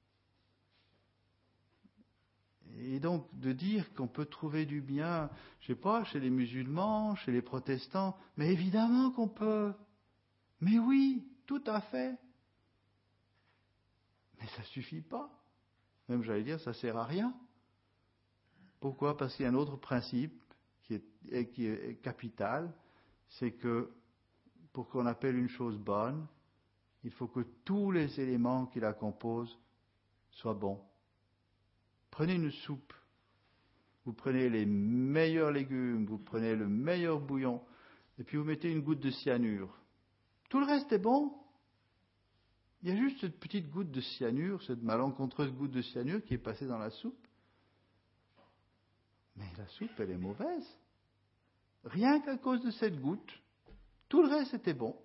Et donc, de dire qu'on peut trouver du bien, je ne sais pas, chez les musulmans, chez les protestants, mais évidemment qu'on peut. Mais oui, tout à fait. Mais ça ne suffit pas. Même, j'allais dire, ça ne sert à rien. Pourquoi? Parce qu'il y a un autre principe qui est, qui est capital, c'est que pour qu'on appelle une chose bonne, il faut que tous les éléments qui la composent soient bons. Prenez une soupe, vous prenez les meilleurs légumes, vous prenez le meilleur bouillon, et puis vous mettez une goutte de cyanure. Tout le reste est bon. Il y a juste cette petite goutte de cyanure, cette malencontreuse goutte de cyanure qui est passée dans la soupe. Mais la soupe, elle est mauvaise. Rien qu'à cause de cette goutte, tout le reste était bon.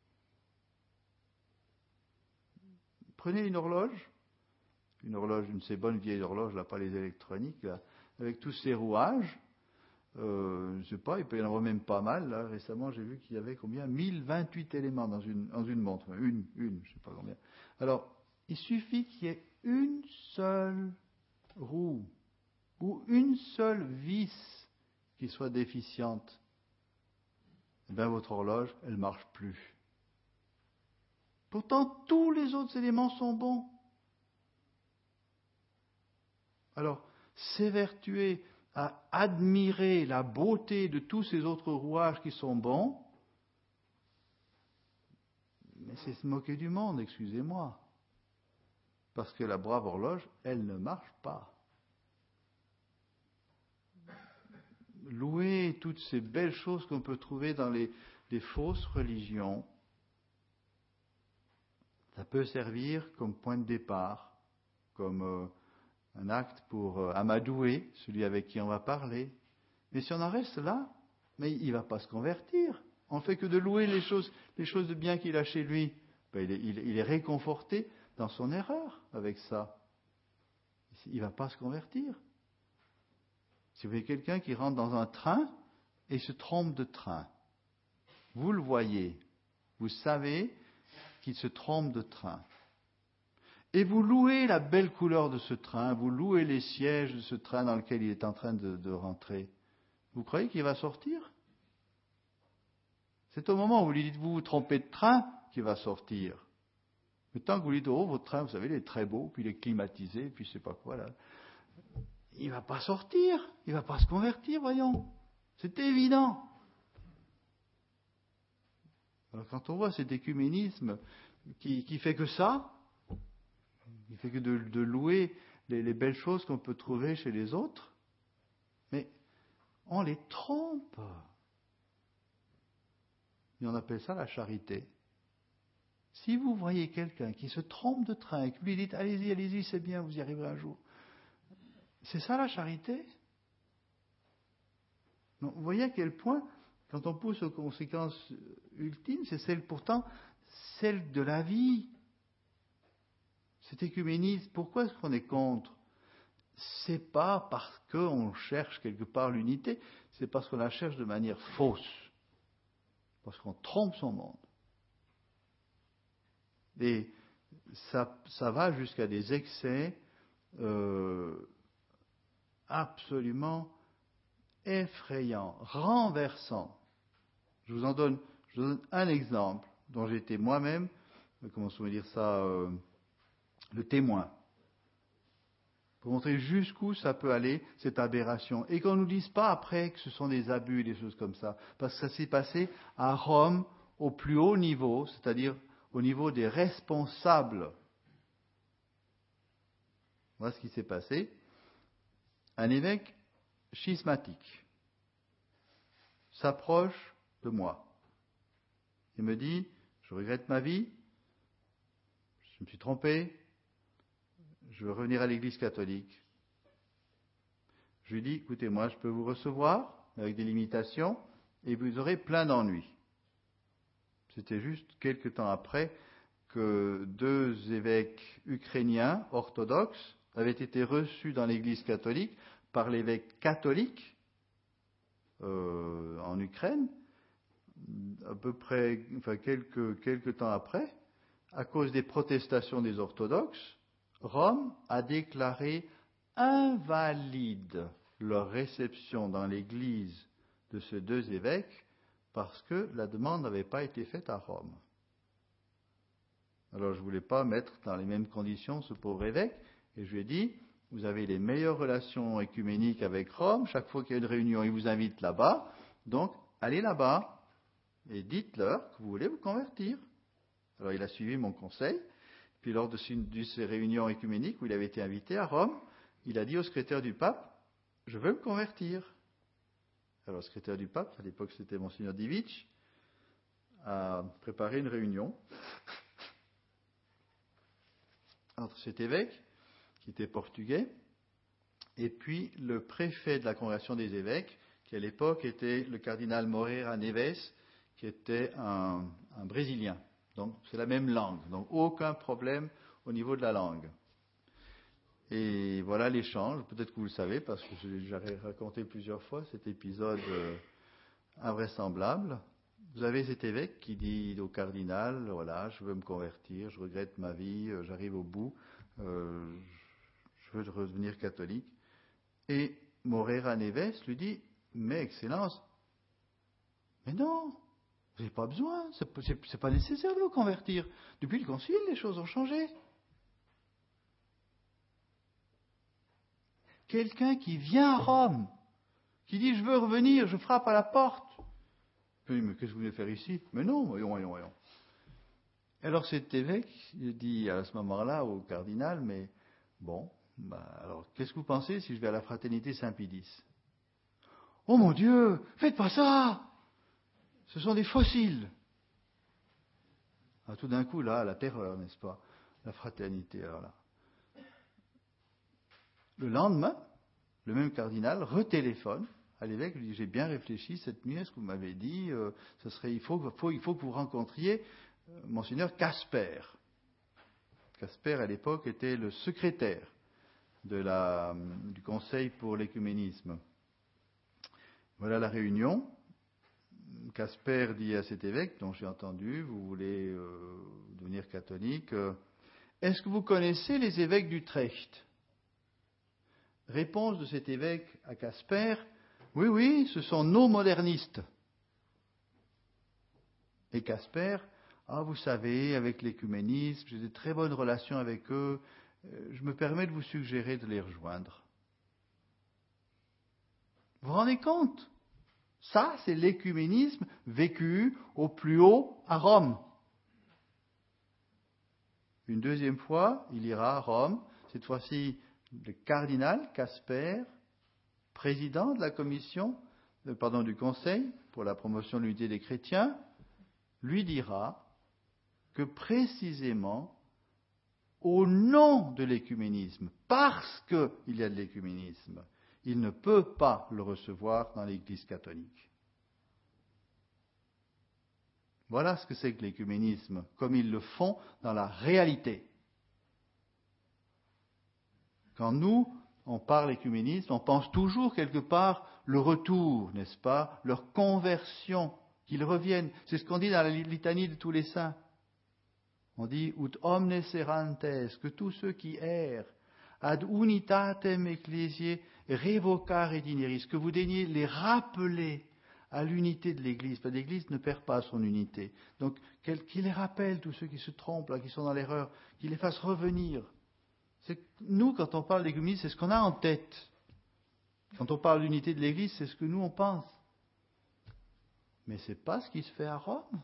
Prenez une horloge, une horloge, une de ces bonnes vieilles horloges, là, pas les électroniques, là, avec tous ces rouages. Euh, je ne sais pas, il peut y en avoir même pas mal. Là. Récemment, j'ai vu qu'il y avait combien mille vingt-huit éléments dans une, dans une montre. Une, une, je ne sais pas combien. Alors, il suffit qu'il y ait une seule roue ou une seule vis qui soit déficiente. Eh bien, votre horloge, elle ne marche plus. Pourtant, tous les autres éléments sont bons. Alors, s'évertuer à admirer la beauté de tous ces autres rouages qui sont bons, mais c'est se moquer du monde, excusez-moi. Parce que la brave horloge, elle ne marche pas. Louer toutes ces belles choses qu'on peut trouver dans les, les fausses religions, ça peut servir comme point de départ, comme euh, un acte pour euh, amadouer celui avec qui on va parler. Mais si on en reste là, mais il ne va pas se convertir. On ne fait que de louer les choses, les choses de bien qu'il a chez lui. Ben, il, est, il, il est réconforté dans son erreur avec ça. Il ne va pas se convertir. Si vous voyez quelqu'un qui rentre dans un train et se trompe de train, vous le voyez, vous savez qui se trompe de train. Et vous louez la belle couleur de ce train, vous louez les sièges de ce train dans lequel il est en train de, de rentrer. Vous croyez qu'il va sortir? C'est au moment où vous lui dites, vous vous trompez de train, qu'il va sortir. Mais tant que vous lui dites, oh, votre train, vous savez, il est très beau, puis il est climatisé, puis je sais pas quoi, là. Il ne va pas sortir, il ne va pas se convertir, voyons. C'est évident. Alors quand on voit cet écuménisme qui, qui fait que ça, qui fait que de, de louer les, les belles choses qu'on peut trouver chez les autres, mais on les trompe. Et on appelle ça la charité. Si vous voyez quelqu'un qui se trompe de train et que lui dit, allez-y, allez-y, c'est bien, vous y arriverez un jour. C'est ça la charité? Donc, vous voyez à quel point, quand on pousse aux conséquences ultimes, c'est celle pourtant, celle de la vie. Cet écuménisme, pourquoi est-ce qu'on est contre? C'est pas parce qu'on cherche quelque part l'unité, c'est parce qu'on la cherche de manière fausse. Parce qu'on trompe son monde. Et ça, ça va jusqu'à des excès euh, absolument effrayants, renversants. Je vous en donne, je vous donne un exemple dont j'ai été moi-même, comment on va dire ça, euh, le témoin. Pour montrer jusqu'où ça peut aller, cette aberration. Et qu'on ne nous dise pas après que ce sont des abus et des choses comme ça. Parce que ça s'est passé à Rome au plus haut niveau, c'est-à-dire au niveau des responsables. Voilà ce qui s'est passé. Un évêque schismatique s'approche de moi. Il me dit, je regrette ma vie, je me suis trompé, je veux revenir à l'Église catholique. Je lui dis, écoutez, moi je peux vous recevoir avec des limitations et vous aurez plein d'ennuis. C'était juste quelques temps après que deux évêques ukrainiens orthodoxes avaient été reçus dans l'Église catholique par l'évêque catholique euh, en Ukraine, à peu près, enfin quelques, quelques temps après, à cause des protestations des orthodoxes, Rome a déclaré invalide leur réception dans l'Église de ces deux évêques parce que la demande n'avait pas été faite à Rome. Alors je ne voulais pas mettre dans les mêmes conditions ce pauvre évêque, et je lui ai dit, vous avez les meilleures relations écuméniques avec Rome, chaque fois qu'il y a une réunion, ils vous invitent là-bas, donc allez là-bas et dites-leur que vous voulez vous convertir. Alors il a suivi mon conseil, puis lors de ces réunions écuméniques où il avait été invité à Rome, il a dit au secrétaire du pape, je veux me convertir. Alors le secrétaire du pape, à l'époque c'était Monseigneur Divitch, a préparé une réunion entre cet évêque, qui était portugais, et puis le préfet de la congrégation des évêques, qui à l'époque était le cardinal Moreira Neves, qui était un, un Brésilien. Donc c'est la même langue, donc aucun problème au niveau de la langue. Et voilà l'échange, peut-être que vous le savez, parce que j'ai déjà raconté plusieurs fois cet épisode euh, invraisemblable. Vous avez cet évêque qui dit au cardinal, voilà, je veux me convertir, je regrette ma vie, j'arrive au bout, euh, je veux redevenir catholique. Et Moreira Neves lui dit, mais Excellence, mais non, vous n'avez pas besoin, c'est, c'est, c'est pas nécessaire de vous convertir. Depuis le concile, les choses ont changé. Quelqu'un qui vient à Rome, qui dit, je veux revenir, je frappe à la porte. Je dis, mais qu'est-ce que vous voulez faire ici? Mais non, voyons, voyons, voyons. Alors cet évêque dit à ce moment-là au cardinal, mais bon, bah, alors qu'est-ce que vous pensez si je vais à la fraternité Saint-Pédis? Oh mon Dieu, faites pas ça! Ce sont des fossiles. Ah, tout d'un coup, là, la terreur, n'est-ce pas? La fraternité, alors là. Le lendemain, le même cardinal retéléphone à l'évêque, lui dit, j'ai bien réfléchi cette nuit à ce que vous m'avez dit, euh, ce serait, il, faut, faut, il faut que vous rencontriez euh, Monseigneur Casper. Casper, à l'époque, était le secrétaire de la, du Conseil pour l'écuménisme. Voilà la réunion. Casper dit à cet évêque, dont j'ai entendu, vous voulez euh, devenir catholique, euh, est-ce que vous connaissez les évêques d'Utrecht? Réponse de cet évêque à Casper, oui, oui, ce sont nos modernistes. Et Casper, ah, vous savez, avec l'écuménisme, j'ai de très bonnes relations avec eux, euh, je me permets de vous suggérer de les rejoindre. Vous vous rendez compte? Ça, c'est l'écuménisme vécu au plus haut à Rome. Une deuxième fois, il ira à Rome, cette fois-ci le cardinal Casper, président de la commission, euh, pardon, du Conseil pour la promotion de l'unité des chrétiens, lui dira que précisément au nom de l'écuménisme, parce qu'il y a de l'écuménisme, il ne peut pas le recevoir dans l'Église catholique. Voilà ce que c'est que l'écuménisme, comme ils le font dans la réalité. Quand nous, on parle écuménisme, on pense toujours quelque part le retour, n'est-ce pas, leur conversion, qu'ils reviennent. C'est ce qu'on dit dans la litanie de tous les saints. On dit ut omnes errantes, que tous ceux qui errent, ad unitatem ecclesiae revocare dineris, que vous daignez les rappeler à l'unité de l'Église. Parce que l'Église ne perd pas son unité. Donc, qu'il les rappelle, tous ceux qui se trompent, là, qui sont dans l'erreur, qu'il les fasse revenir. C'est, nous, quand on parle d'écuménisme, c'est ce qu'on a en tête. Quand on parle d'unité de l'Église, c'est ce que nous, on pense. Mais ce n'est pas ce qui se fait à Rome.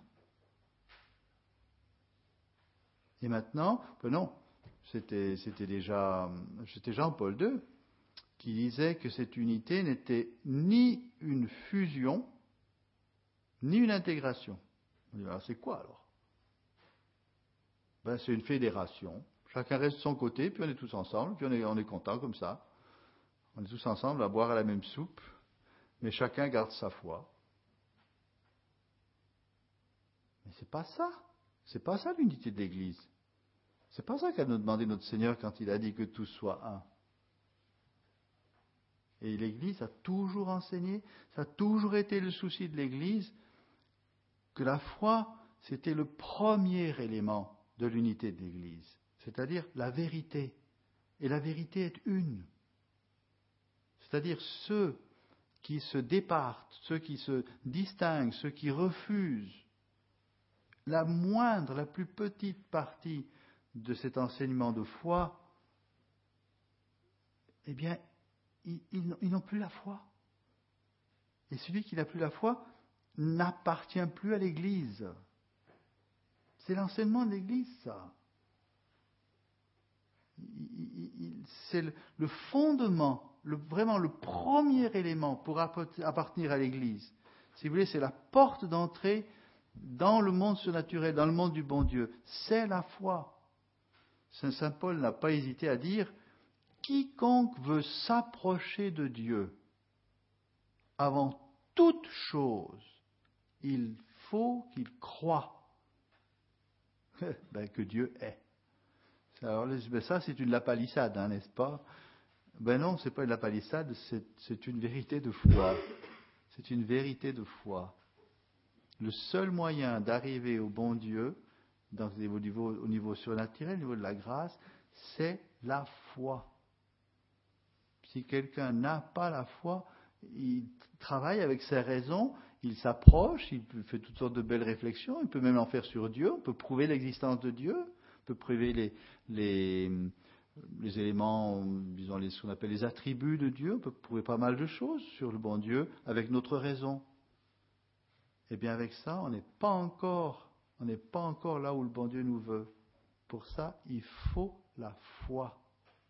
Et maintenant, ben non, c'était, c'était déjà c'était Jean-Paul deux qui disait que cette unité n'était ni une fusion, ni une intégration. On dit, alors c'est quoi alors? Ben, c'est une fédération. Chacun reste de son côté, puis on est tous ensemble, puis on est, on est content comme ça. On est tous ensemble à boire à la même soupe, mais chacun garde sa foi. Mais c'est pas ça. C'est pas ça l'unité de l'Église. C'est pas ça qu'a nous demandé notre Seigneur quand il a dit que tous soient un. Et l'Église a toujours enseigné, ça a toujours été le souci de l'Église, que la foi, c'était le premier élément de l'unité de l'Église. C'est-à-dire la vérité. Et la vérité est une. C'est-à-dire ceux qui se départent, ceux qui se distinguent, ceux qui refusent la moindre, la plus petite partie de cet enseignement de foi, eh bien, ils, ils, ils n'ont plus la foi. Et celui qui n'a plus la foi n'appartient plus à l'Église. C'est l'enseignement de l'Église, ça. Il, il, c'est le, le fondement, le, vraiment le premier élément pour appartenir à l'Église. Si vous voulez, c'est la porte d'entrée dans le monde surnaturel, dans le monde du bon Dieu. C'est la foi. Saint Paul n'a pas hésité à dire « Quiconque veut s'approcher de Dieu, avant toute chose, il faut qu'il croie ben, que Dieu est. » Alors, ben ça, c'est une lapalissade, hein, n'est-ce pas? Ben non, c'est pas une lapalissade, c'est, c'est une vérité de foi. C'est une vérité de foi. Le seul moyen d'arriver au bon Dieu, dans, au, niveau, au niveau surnaturel, au niveau de la grâce, c'est la foi. Si quelqu'un n'a pas la foi, il travaille avec ses raisons, il s'approche, il fait toutes sortes de belles réflexions, il peut même en faire sur Dieu, on peut prouver l'existence de Dieu, on peut prouver les, les, les éléments, disons les, ce qu'on appelle les attributs de Dieu, on peut prouver pas mal de choses sur le bon Dieu avec notre raison. Eh bien avec ça, on n'est pas encore, on n'est pas encore là où le bon Dieu nous veut. Pour ça, il faut la foi.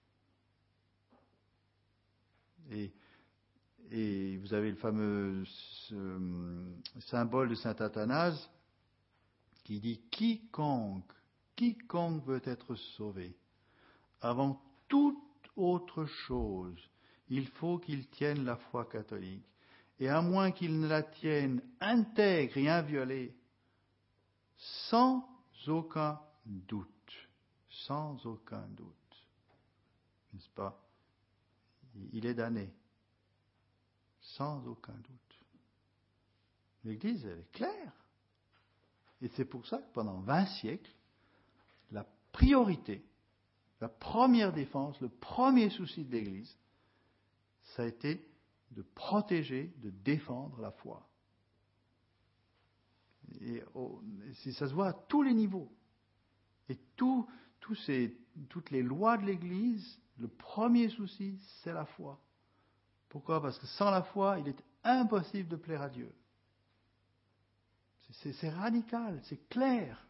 Et, et vous avez le fameux ce, symbole de saint Athanase qui dit « Quiconque, quiconque veut être sauvé, avant toute autre chose, il faut qu'il tienne la foi catholique. Et à moins qu'il ne la tienne intègre et inviolée, sans aucun doute, sans aucun doute, n'est-ce pas? Il est damné, sans aucun doute. L'Église, elle est claire. Et c'est pour ça que pendant vingt siècles, la priorité, la première défense, le premier souci de l'Église, ça a été de protéger, de défendre la foi. Et oh, ça se voit à tous les niveaux. Et tout, tout ces, toutes les lois de l'Église, le premier souci, c'est la foi. Pourquoi ? Parce que sans la foi, il est impossible de plaire à Dieu. C'est, c'est radical, c'est clair.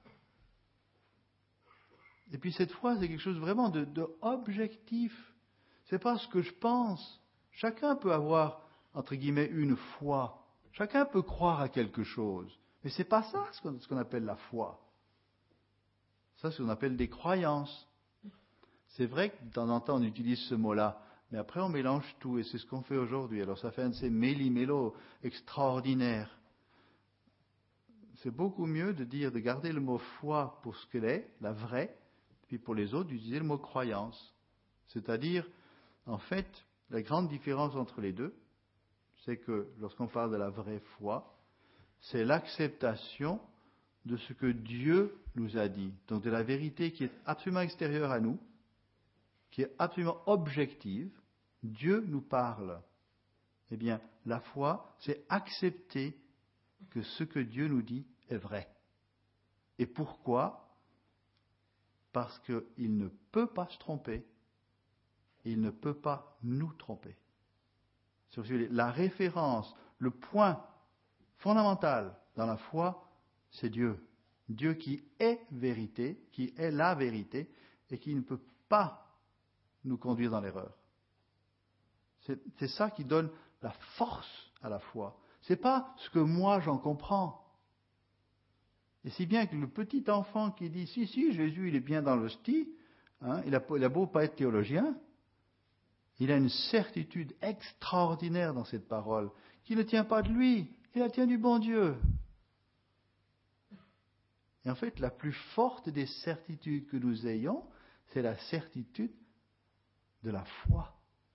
Et puis cette foi, c'est quelque chose vraiment de, de objectif. C'est pas ce que je pense. Chacun peut avoir, entre guillemets, une foi. Chacun peut croire à quelque chose. Mais c'est pas ça ce qu'on, ce qu'on appelle la foi. Ça, c'est ce qu'on appelle des croyances. C'est vrai que de temps en temps, on utilise ce mot-là. Mais après, on mélange tout. Et c'est ce qu'on fait aujourd'hui. Alors, ça fait un de ces méli-mélos extraordinaires. C'est beaucoup mieux de dire, de garder le mot foi pour ce qu'elle est, la vraie, puis pour les autres, d'utiliser le mot croyance. C'est-à-dire, en fait, la grande différence entre les deux, c'est que lorsqu'on parle de la vraie foi, c'est l'acceptation de ce que Dieu nous a dit. Donc de la vérité qui est absolument extérieure à nous, qui est absolument objective. Dieu nous parle. Eh bien, la foi, c'est accepter que ce que Dieu nous dit est vrai. Et pourquoi ? Parce qu'il ne peut pas se tromper. Il ne peut pas nous tromper. La référence, le point fondamental dans la foi, c'est Dieu. Dieu qui est vérité, qui est la vérité, et qui ne peut pas nous conduire dans l'erreur. C'est, c'est ça qui donne la force à la foi. C'est pas ce que moi j'en comprends. Et si bien que le petit enfant qui dit « Si, si, Jésus, il est bien dans l'hostie, hein, il, a, il a beau pas être théologien, il a une certitude extraordinaire dans cette parole, qui ne tient pas de lui, il la tient du bon Dieu. » Et en fait, la plus forte des certitudes que nous ayons, c'est la certitude de la foi,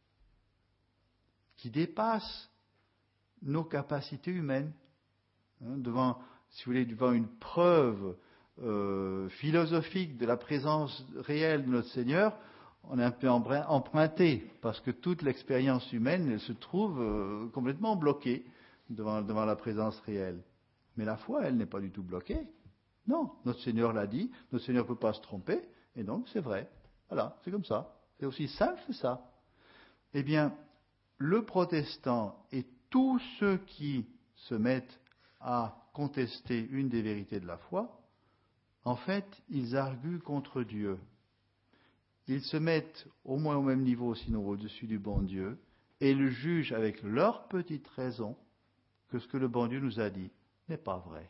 qui dépasse nos capacités humaines. Hein, devant, si vous voulez, devant une preuve euh, philosophique de la présence réelle de notre Seigneur, on est un peu emprunté, parce que toute l'expérience humaine elle se trouve euh, complètement bloquée devant, devant la présence réelle. Mais la foi, elle n'est pas du tout bloquée. Non, notre Seigneur l'a dit, notre Seigneur ne peut pas se tromper, et donc c'est vrai. Voilà, c'est comme ça. C'est aussi simple que ça. Eh bien, le protestant et tous ceux qui se mettent à contester une des vérités de la foi, en fait, ils arguent contre Dieu. Ils se mettent au moins au même niveau, sinon au-dessus du bon Dieu, et le jugent avec leur petite raison que ce que le bon Dieu nous a dit n'est pas vrai.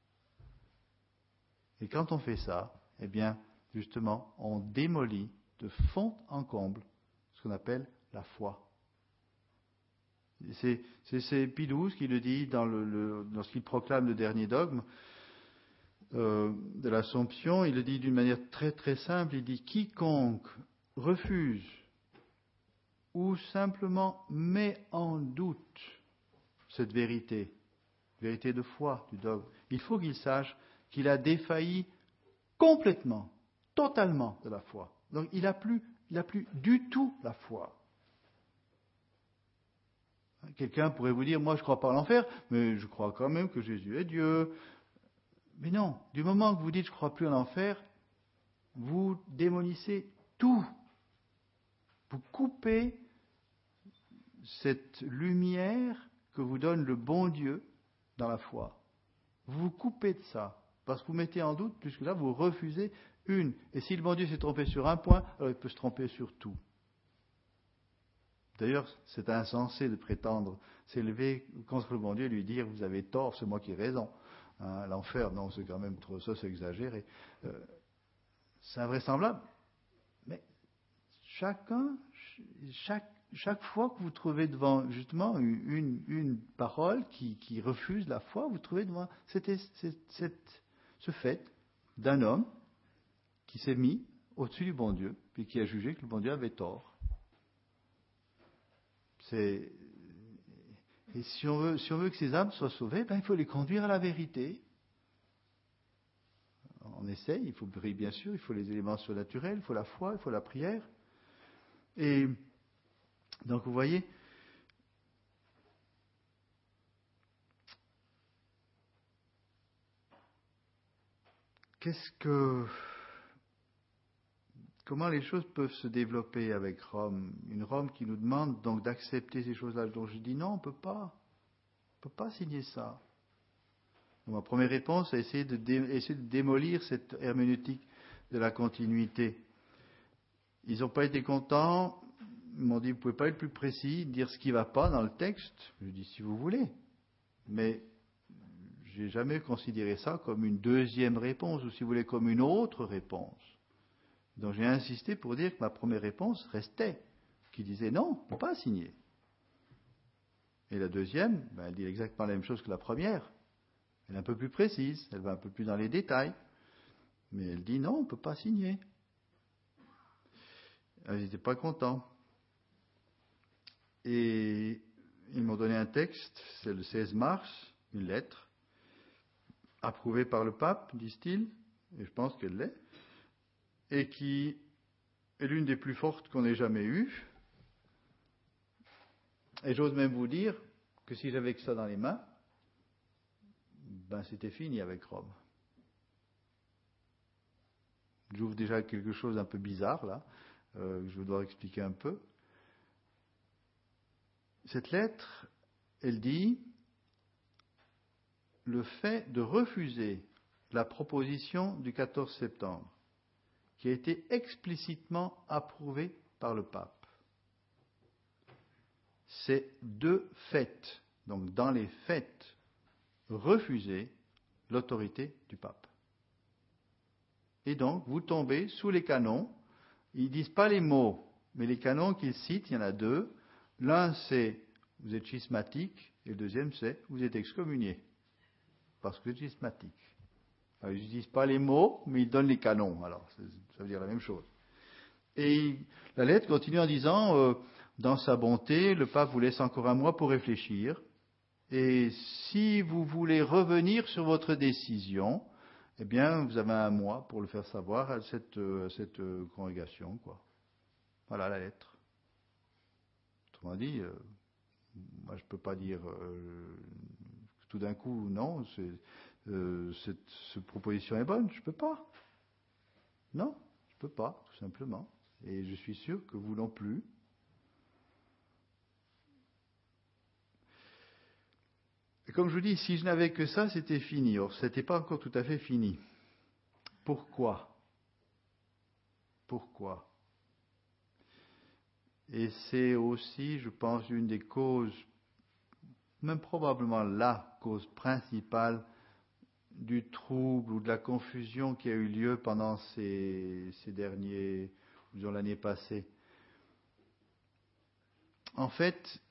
Et quand on fait ça, eh bien, justement, on démolit de fond en comble ce qu'on appelle la foi. C'est, c'est, c'est Pie douze qui le dit dans le, le, lorsqu'il proclame le dernier dogme euh, de l'Assomption. Il le dit d'une manière très très simple. Il dit « Quiconque refuse ou simplement met en doute cette vérité, vérité de foi du dogme, il faut qu'il sache qu'il a défailli complètement, totalement de la foi. Donc il n'a plus, il n'a plus du tout la foi. » Quelqu'un pourrait vous dire, moi je ne crois pas à l'enfer, mais je crois quand même que Jésus est Dieu. Mais non, du moment que vous dites je ne crois plus à l'enfer, vous démolissez tout. Vous coupez cette lumière que vous donne le bon Dieu dans la foi. Vous vous coupez de ça, parce que vous mettez en doute, puisque là vous refusez une. Et si le bon Dieu s'est trompé sur un point, alors il peut se tromper sur tout. D'ailleurs, c'est insensé de prétendre s'élever contre le bon Dieu et lui dire « vous avez tort, c'est moi qui ai raison hein, ». L'enfer, non, c'est quand même trop ça, c'est exagéré. Euh, c'est invraisemblable. Mais chacun, chaque, chaque fois que vous trouvez devant justement une, une parole qui, qui refuse la foi, vous trouvez devant cette, cette, cette, ce fait d'un homme qui s'est mis au-dessus du bon Dieu, puis qui a jugé que le bon Dieu avait tort. C'est... Et si on veut, si on veut que ces âmes soient sauvées, ben, il faut les conduire à la vérité. On essaye, il faut bien sûr, il faut les éléments surnaturels, il faut la foi, il faut la prière. Et donc vous voyez, qu'est-ce que, comment les choses peuvent se développer avec Rome? Une Rome qui nous demande donc d'accepter ces choses-là. Donc je dis non, on ne peut pas, on ne peut pas signer ça. Donc, ma première réponse est essayer de, dé, essayer de démolir cette herméneutique de la continuité. Ils n'ont pas été contents. Ils m'ont dit, vous ne pouvez pas être plus précis, dire ce qui ne va pas dans le texte. Je dis, si vous voulez. Mais je n'ai jamais considéré ça comme une deuxième réponse, ou si vous voulez, comme une autre réponse. Donc j'ai insisté pour dire que ma première réponse restait, qui disait non, on ne peut pas signer. Et la deuxième, ben, elle dit exactement la même chose que la première. Elle est un peu plus précise, elle va un peu plus dans les détails. Mais elle dit non, on ne peut pas signer. Ils n'étaient pas contents. Et ils m'ont donné un texte, c'est le seize mars, une lettre, approuvée par le pape, disent-ils, et je pense qu'elle l'est, et qui est l'une des plus fortes qu'on ait jamais eues. Et j'ose même vous dire que si j'avais que ça dans les mains, ben c'était fini avec Rome. J'ouvre déjà quelque chose d'un peu bizarre là, euh, je dois expliquer un peu. Cette lettre, elle dit le fait de refuser la proposition du quatorze septembre, qui a été explicitement approuvée par le pape. C'est de fait, donc dans les faits, refuser l'autorité du pape. Et donc, vous tombez sous les canons. Ils ne disent pas les mots, mais les canons qu'ils citent, il y en a deux. L'un, c'est « vous êtes schismatique » et le deuxième, c'est « vous êtes excommunié » parce que vous êtes schismatique. Alors, ils n'utilisent pas les mots, mais ils donnent les canons. Alors, ça veut dire la même chose. Et la lettre continue en disant euh, « dans sa bonté, le pape vous laisse encore un mois pour réfléchir. Et si vous voulez revenir sur votre décision, eh bien, vous avez un mois pour le faire savoir à cette, euh, cette euh, congrégation, quoi. » Voilà la lettre. Autrement dit, euh, moi je ne peux pas dire euh, tout d'un coup, non, c'est, euh, cette, cette proposition est bonne, je ne peux pas. Non, je ne peux pas, tout simplement. Et je suis sûr que vous non plus. Et comme je vous dis, si je n'avais que ça, c'était fini. Or, ce n'était pas encore tout à fait fini. Pourquoi ? Pourquoi ? Et c'est aussi, je pense, une des causes, même probablement la cause principale du trouble ou de la confusion qui a eu lieu pendant ces, ces derniers, disons l'année passée. En fait,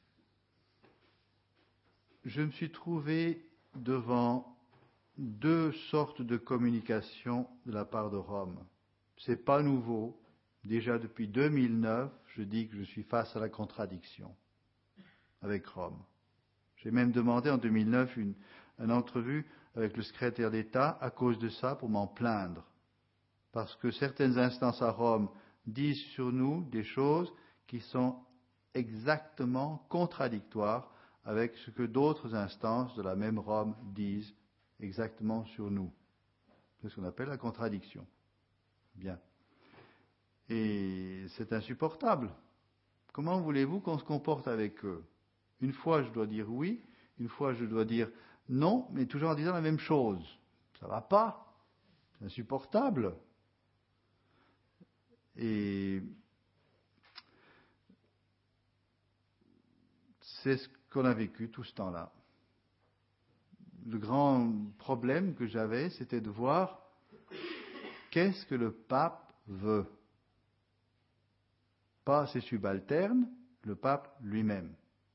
je me suis trouvé devant deux sortes de communication de la part de Rome. C'est pas nouveau. Déjà depuis deux mille neuf, je dis que je suis face à la contradiction avec Rome. J'ai même demandé en deux mille neuf une, une entrevue avec le secrétaire d'État à cause de ça, pour m'en plaindre. Parce que certaines instances à Rome disent sur nous des choses qui sont exactement contradictoires avec ce que d'autres instances de la même Rome disent exactement sur nous. C'est ce qu'on appelle la contradiction. Bien. Et c'est insupportable. Comment voulez-vous qu'on se comporte avec eux ? Une fois, je dois dire oui, une fois, je dois dire non, mais toujours en disant la même chose. Ça ne va pas. C'est insupportable. Et c'est ce qu'on a vécu tout ce temps-là. Le grand problème que j'avais, c'était de voir qu'est-ce que le pape veut. Pas ses subalternes, le pape lui-même.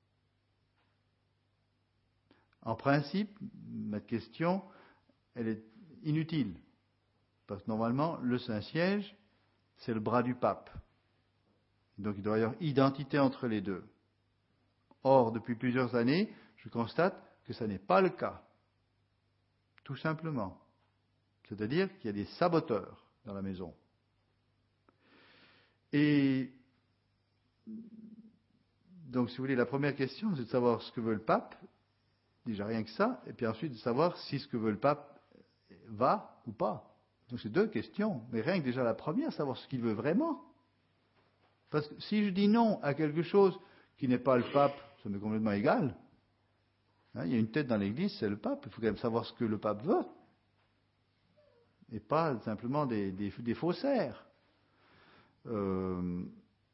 En principe, ma question, elle est inutile. Parce que normalement, le Saint-Siège, c'est le bras du pape. Donc il doit y avoir identité entre les deux. Or, depuis plusieurs années, Je constate que ce n'est pas le cas. Tout simplement. C'est-à-dire qu'il y a des saboteurs dans la maison. Et donc, si vous voulez, la première question, c'est de savoir ce que veut le pape, déjà rien que ça, et puis ensuite de savoir si ce que veut le pape va ou pas. Donc, c'est deux questions, mais rien que déjà la première, savoir ce qu'il veut vraiment. Parce que si je dis non à quelque chose qui n'est pas le pape, ça m'est complètement égal. Hein, il y a une tête dans l'Église, c'est le pape, il faut quand même savoir ce que le pape veut. Et pas simplement des, des, des faussaires. Euh,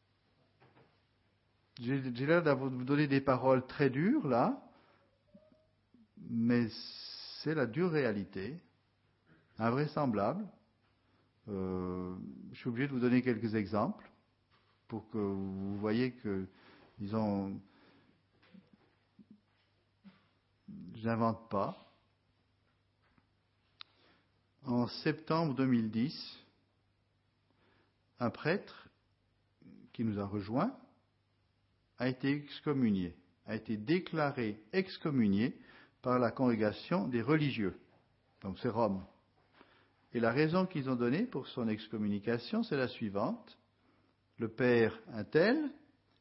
j'ai, j'ai l'air de vous donner des paroles très dures, là, mais c'est la dure réalité, invraisemblable. Euh, je suis obligé de vous donner quelques exemples pour que vous voyez que, disons, j'invente pas. En septembre deux mille dix, un prêtre qui nous a rejoints a été excommunié, a été déclaré excommunié par la congrégation des religieux. Donc c'est Rome. Et la raison qu'ils ont donnée pour son excommunication, c'est la suivante. Le père un tel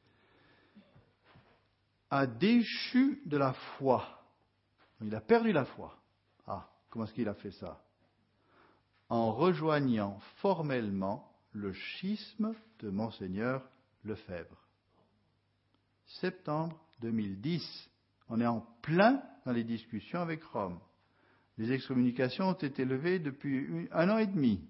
a déchu de la foi. Il a perdu la foi. Ah, comment est-ce qu'il a fait ça? En rejoignant formellement le schisme de Monseigneur Lefebvre. Septembre deux mille dix. On est en plein dans les discussions avec Rome. Les excommunications ont été levées depuis un an et demi.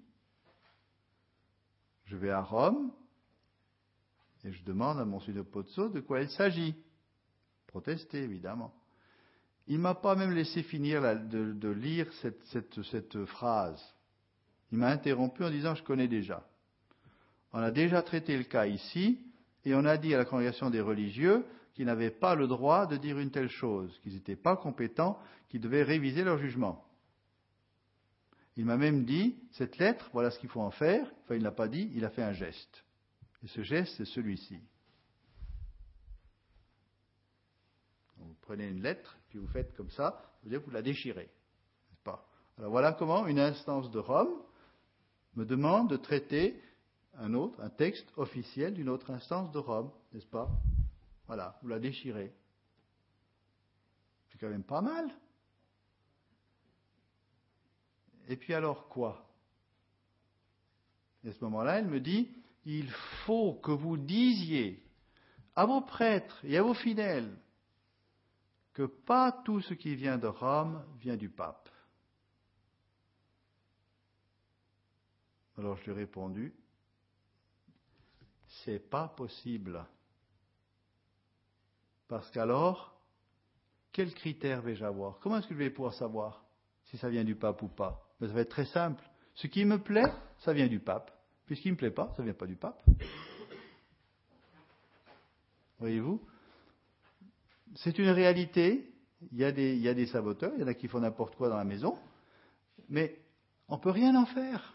Je vais à Rome et je demande à Monseigneur Pozzo de quoi il s'agit. Protester, évidemment. Il ne m'a pas même laissé finir la, de, de lire cette, cette, cette phrase. Il m'a interrompu en disant « je connais déjà ». On a déjà traité le cas ici et on a dit à la congrégation des religieux qu'ils n'avaient pas le droit de dire une telle chose, qu'ils n'étaient pas compétents, qu'ils devaient réviser leur jugement. Il m'a même dit « cette lettre, voilà ce qu'il faut en faire ». Enfin, il ne l'a pas dit, il a fait un geste. Et ce geste, c'est celui-ci. Vous prenez une lettre, puis vous faites comme ça, vous, vous la déchirez. N'est-ce pas ? Alors voilà comment une instance de Rome me demande de traiter un autre, un texte officiel d'une autre instance de Rome, n'est-ce pas? Voilà, vous la déchirez. C'est quand même pas mal. Et puis alors quoi? Et à ce moment-là, elle me dit, il faut que vous disiez à vos prêtres et à vos fidèles que pas tout ce qui vient de Rome vient du pape. Alors je lui ai répondu, c'est pas possible. Parce qu'alors, quels critères vais-je avoir? Comment est-ce que je vais pouvoir savoir si ça vient du pape ou pas? Mais ça va être très simple. Ce qui me plaît, ça vient du pape. Puis ce qui ne me plaît pas, ça ne vient pas du pape. Voyez-vous? C'est une réalité. Il y a des, il y a des saboteurs, il y en a qui font n'importe quoi dans la maison, mais on ne peut rien en faire.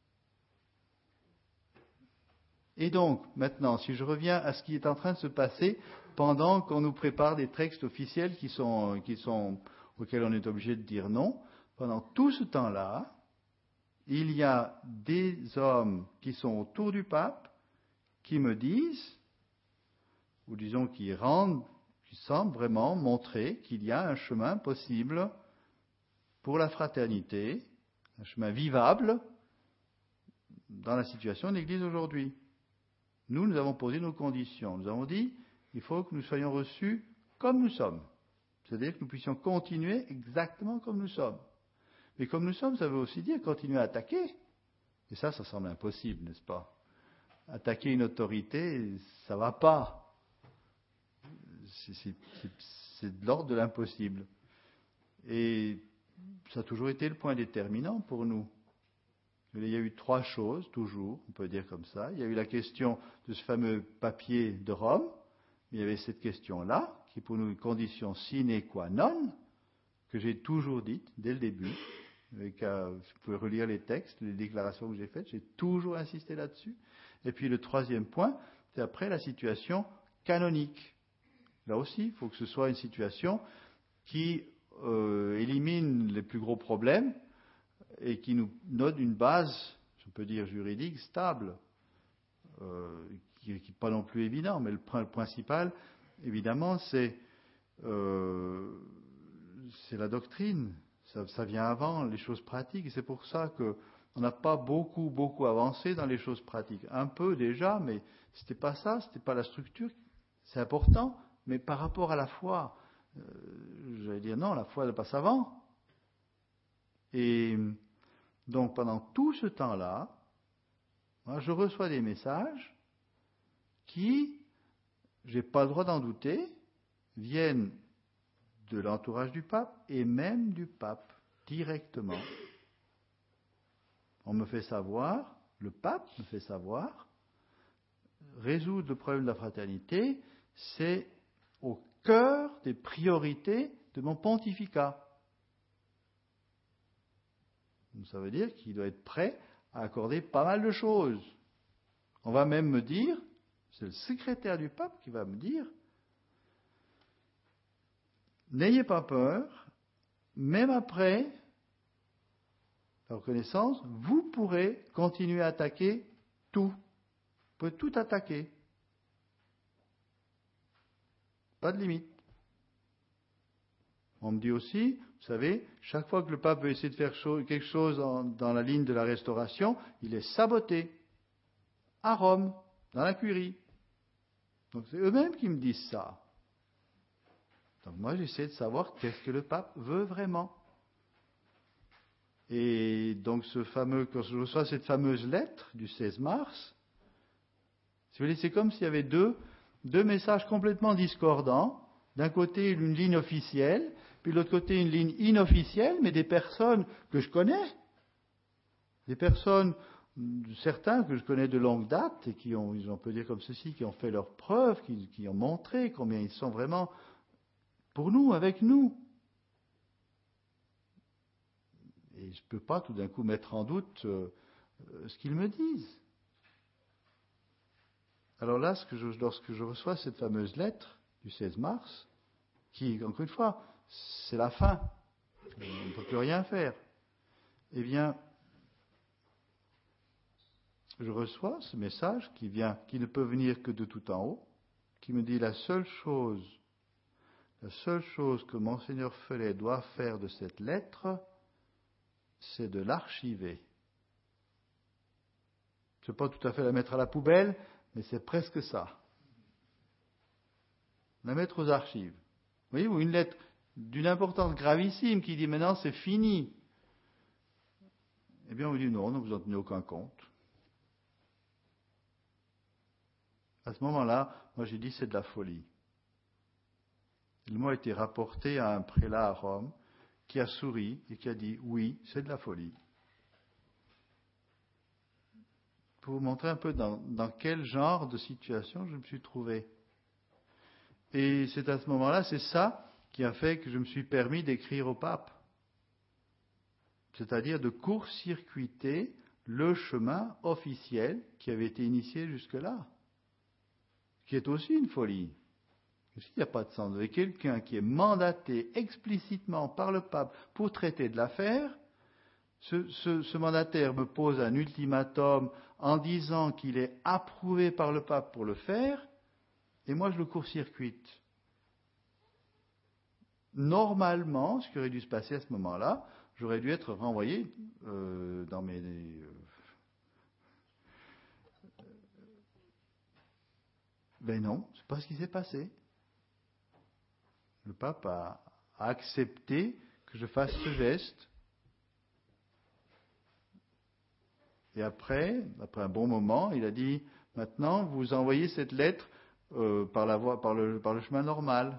Et donc, maintenant, si je reviens à ce qui est en train de se passer pendant qu'on nous prépare des textes officiels qui sont, qui sont, auxquels on est obligé de dire non, pendant tout ce temps-là, il y a des hommes qui sont autour du pape qui me disent, ou disons qui rendent, qui semblent vraiment montrer qu'il y a un chemin possible pour la fraternité, un chemin vivable dans la situation de l'Église aujourd'hui. Nous, nous avons posé nos conditions. Nous avons dit, il faut que nous soyons reçus comme nous sommes. C'est-à-dire que nous puissions continuer exactement comme nous sommes. Mais comme nous sommes, ça veut aussi dire continuer à attaquer. Et ça, ça semble impossible, n'est-ce pas? Attaquer une autorité, ça ne va pas. C'est, c'est, c'est, c'est de l'ordre de l'impossible. Et ça a toujours été le point déterminant pour nous. Il y a eu trois choses, toujours, on peut dire comme ça. Il y a eu la question de ce fameux papier de Rome. Il y avait cette question-là, qui est pour nous une condition sine qua non, que j'ai toujours dite dès le début. Avec, euh, vous pouvez relire les textes, les déclarations que j'ai faites, j'ai toujours insisté là-dessus. Et puis le troisième point, c'est après la situation canonique. Là aussi, il faut que ce soit une situation qui euh, élimine les plus gros problèmes et qui nous donne une base, je peux dire juridique, stable, euh, qui n'est pas non plus évident, mais le, le principal, évidemment, c'est, euh, c'est la doctrine. Ça, ça vient avant, les choses pratiques. Et c'est pour ça qu'on n'a pas beaucoup, beaucoup avancé dans les choses pratiques. Un peu déjà, mais ce n'était pas ça, ce n'était pas la structure. C'est important, mais par rapport à la foi, euh, j'allais dire non, la foi elle passe avant. Et donc pendant tout ce temps-là, moi, je reçois des messages qui, je n'ai pas le droit d'en douter, viennent de l'entourage du pape et même du pape directement. On me fait savoir, le pape me fait savoir, résoudre le problème de la fraternité, c'est au cœur des priorités de mon pontificat. Ça veut dire qu'il doit être prêt à accorder pas mal de choses. On va même me dire, c'est le secrétaire du pape qui va me dire, n'ayez pas peur, même après la reconnaissance, vous pourrez continuer à attaquer tout. Vous pouvez tout attaquer. Pas de limite. On me dit aussi, vous savez, chaque fois que le pape veut essayer de faire quelque chose en, dans la ligne de la restauration, il est saboté. À Rome, dans la curie. Donc c'est eux-mêmes qui me disent ça. Donc moi j'essaie de savoir qu'est-ce que le pape veut vraiment. Et donc ce fameux, quand je reçois cette fameuse lettre du seize mars, si vous voulez, c'est comme s'il y avait deux, deux messages complètement discordants. D'un côté une ligne officielle, puis de l'autre côté une ligne inofficielle, mais des personnes que je connais. Des personnes, certains que je connais de longue date, et qui ont, on peut dire comme ceci, qui ont fait leurs preuves, qui, qui ont montré combien ils sont vraiment pour nous, avec nous. Et je ne peux pas tout d'un coup mettre en doute euh, ce qu'ils me disent. Alors là, ce que je, lorsque je reçois cette fameuse lettre du seize mars, qui, encore une fois, c'est la fin, on ne peut plus rien faire, eh bien, je reçois ce message qui vient, qui ne peut venir que de tout en haut, qui me dit la seule chose, la seule chose que Monseigneur Fellet doit faire de cette lettre, c'est de l'archiver. Je ne vais pas tout à fait la mettre à la poubelle, mais c'est presque ça. La mettre aux archives. Vous voyez, ou une lettre d'une importance gravissime qui dit maintenant c'est fini. Eh bien, on vous dit non, ne vous en tenez aucun compte. À ce moment-là, moi j'ai dit c'est de la folie. Le mot a été rapporté à un prélat à Rome qui a souri et qui a dit oui, c'est de la folie. Pour vous montrer un peu dans, dans quel genre de situation je me suis trouvé. Et c'est à ce moment-là, c'est ça qui a fait que je me suis permis d'écrire au pape. C'est-à-dire de court-circuiter le chemin officiel qui avait été initié jusque-là. Qui est aussi une folie. S'il n'y a pas de sens, vous avez quelqu'un qui est mandaté explicitement par le pape pour traiter de l'affaire, ce, ce, ce mandataire me pose un ultimatum en disant qu'il est approuvé par le pape pour le faire, et moi je le court-circuite. Normalement, ce qui aurait dû se passer à ce moment-là, j'aurais dû être renvoyé euh, dans mes... Euh, ben non, c'est pas ce qui s'est passé. Le pape a, a accepté que je fasse ce geste. Et après, après un bon moment, il a dit, maintenant, vous envoyez cette lettre euh, par, la voie, par, le, par le chemin normal.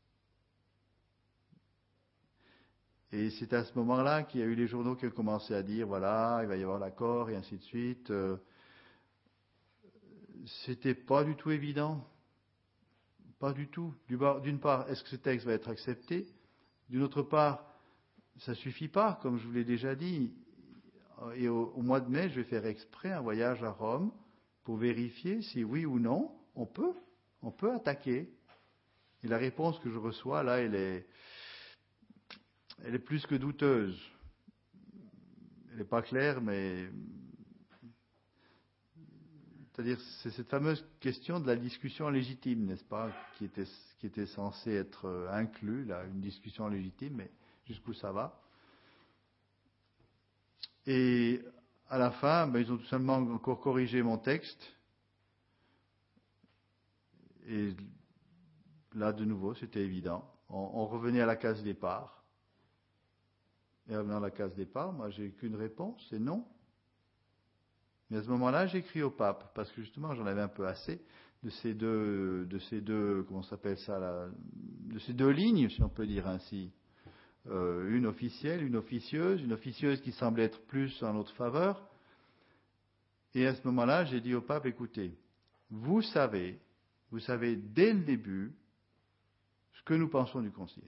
Et c'est à ce moment-là qu'il y a eu les journaux qui ont commencé à dire, voilà, il va y avoir l'accord, et ainsi de suite. Euh, c'était pas du tout évident. Pas du tout. D'une part, est-ce que ce texte va être accepté? D'une autre part, ça suffit pas, comme je vous l'ai déjà dit. Et au, au mois de mai, je vais faire exprès un voyage à Rome pour vérifier si oui ou non, on peut, on peut attaquer. Et la réponse que je reçois là, elle est, elle est plus que douteuse. Elle n'est pas claire, mais c'est-à-dire c'est cette fameuse question de la discussion légitime, n'est-ce pas, qui était, qui était censée être inclue, là, une discussion légitime, mais jusqu'où ça va. Et à la fin, ben, ils ont tout simplement encore corrigé mon texte. Et là, de nouveau, c'était évident. On, on revenait à la case départ. Et revenant à la case départ, moi, j'ai qu'une réponse, c'est non. Mais à ce moment-là, j'écris au pape, parce que justement, j'en avais un peu assez de ces deux, de ces deux, comment ça s'appelle ça, là, de ces deux lignes, si on peut dire ainsi. Euh, une officielle, une officieuse, une officieuse qui semblait être plus en notre faveur. Et à ce moment-là, j'ai dit au pape, écoutez, vous savez, vous savez dès le début ce que nous pensons du concile.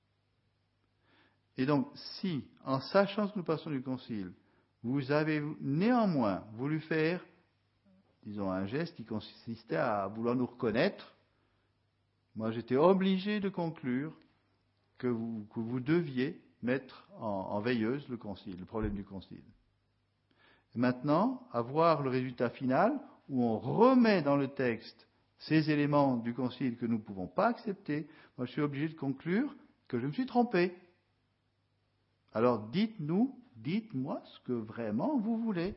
Et donc, si, en sachant ce que nous pensons du concile, vous avez néanmoins voulu faire, disons, un geste qui consistait à vouloir nous reconnaître, moi j'étais obligé de conclure que vous, que vous deviez mettre en, en veilleuse le concile, le problème du concile. Et maintenant, à voir le résultat final, où on remet dans le texte ces éléments du concile que nous ne pouvons pas accepter, moi je suis obligé de conclure que je me suis trompé. Alors dites-nous, dites-moi ce que vraiment vous voulez.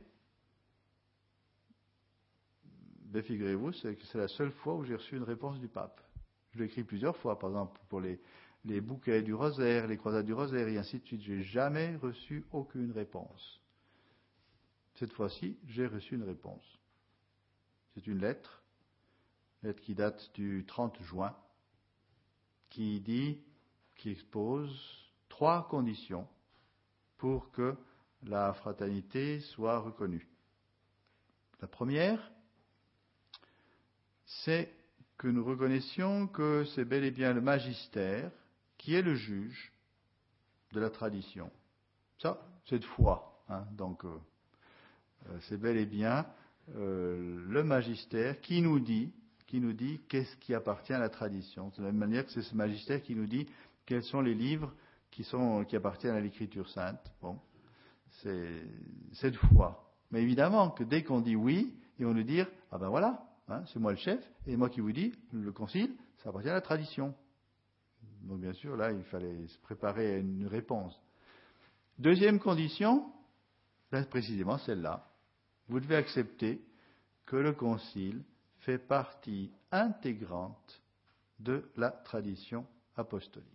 Mais figurez-vous, c'est que c'est la seule fois où j'ai reçu une réponse du pape. Je l'ai écrit plusieurs fois, par exemple pour les, les bouquets du rosaire, les croisades du rosaire, et ainsi de suite. Je n'ai jamais reçu aucune réponse. Cette fois-ci, j'ai reçu une réponse. C'est une lettre, une lettre qui date du trente juin, qui dit, qui expose trois conditions pour que la fraternité soit reconnue. La première, c'est que nous reconnaissions que c'est bel et bien le magistère qui est le juge de la tradition. Ça, c'est de foi. Hein, donc, euh, c'est bel et bien euh, le magistère qui nous dit, qui nous dit qu'est-ce qui appartient à la tradition. De la même manière que c'est ce magistère qui nous dit quels sont les livres qui, sont, qui appartiennent à l'Écriture sainte. Bon, c'est, c'est de foi. Mais évidemment que dès qu'on dit oui, ils vont nous dire, ah ben voilà, hein, c'est moi le chef, et moi qui vous dis, le concile, ça appartient à la tradition. Donc bien sûr, là, il fallait se préparer à une réponse. Deuxième condition, ben, précisément celle-là. Vous devez accepter que le concile fait partie intégrante de la tradition apostolique.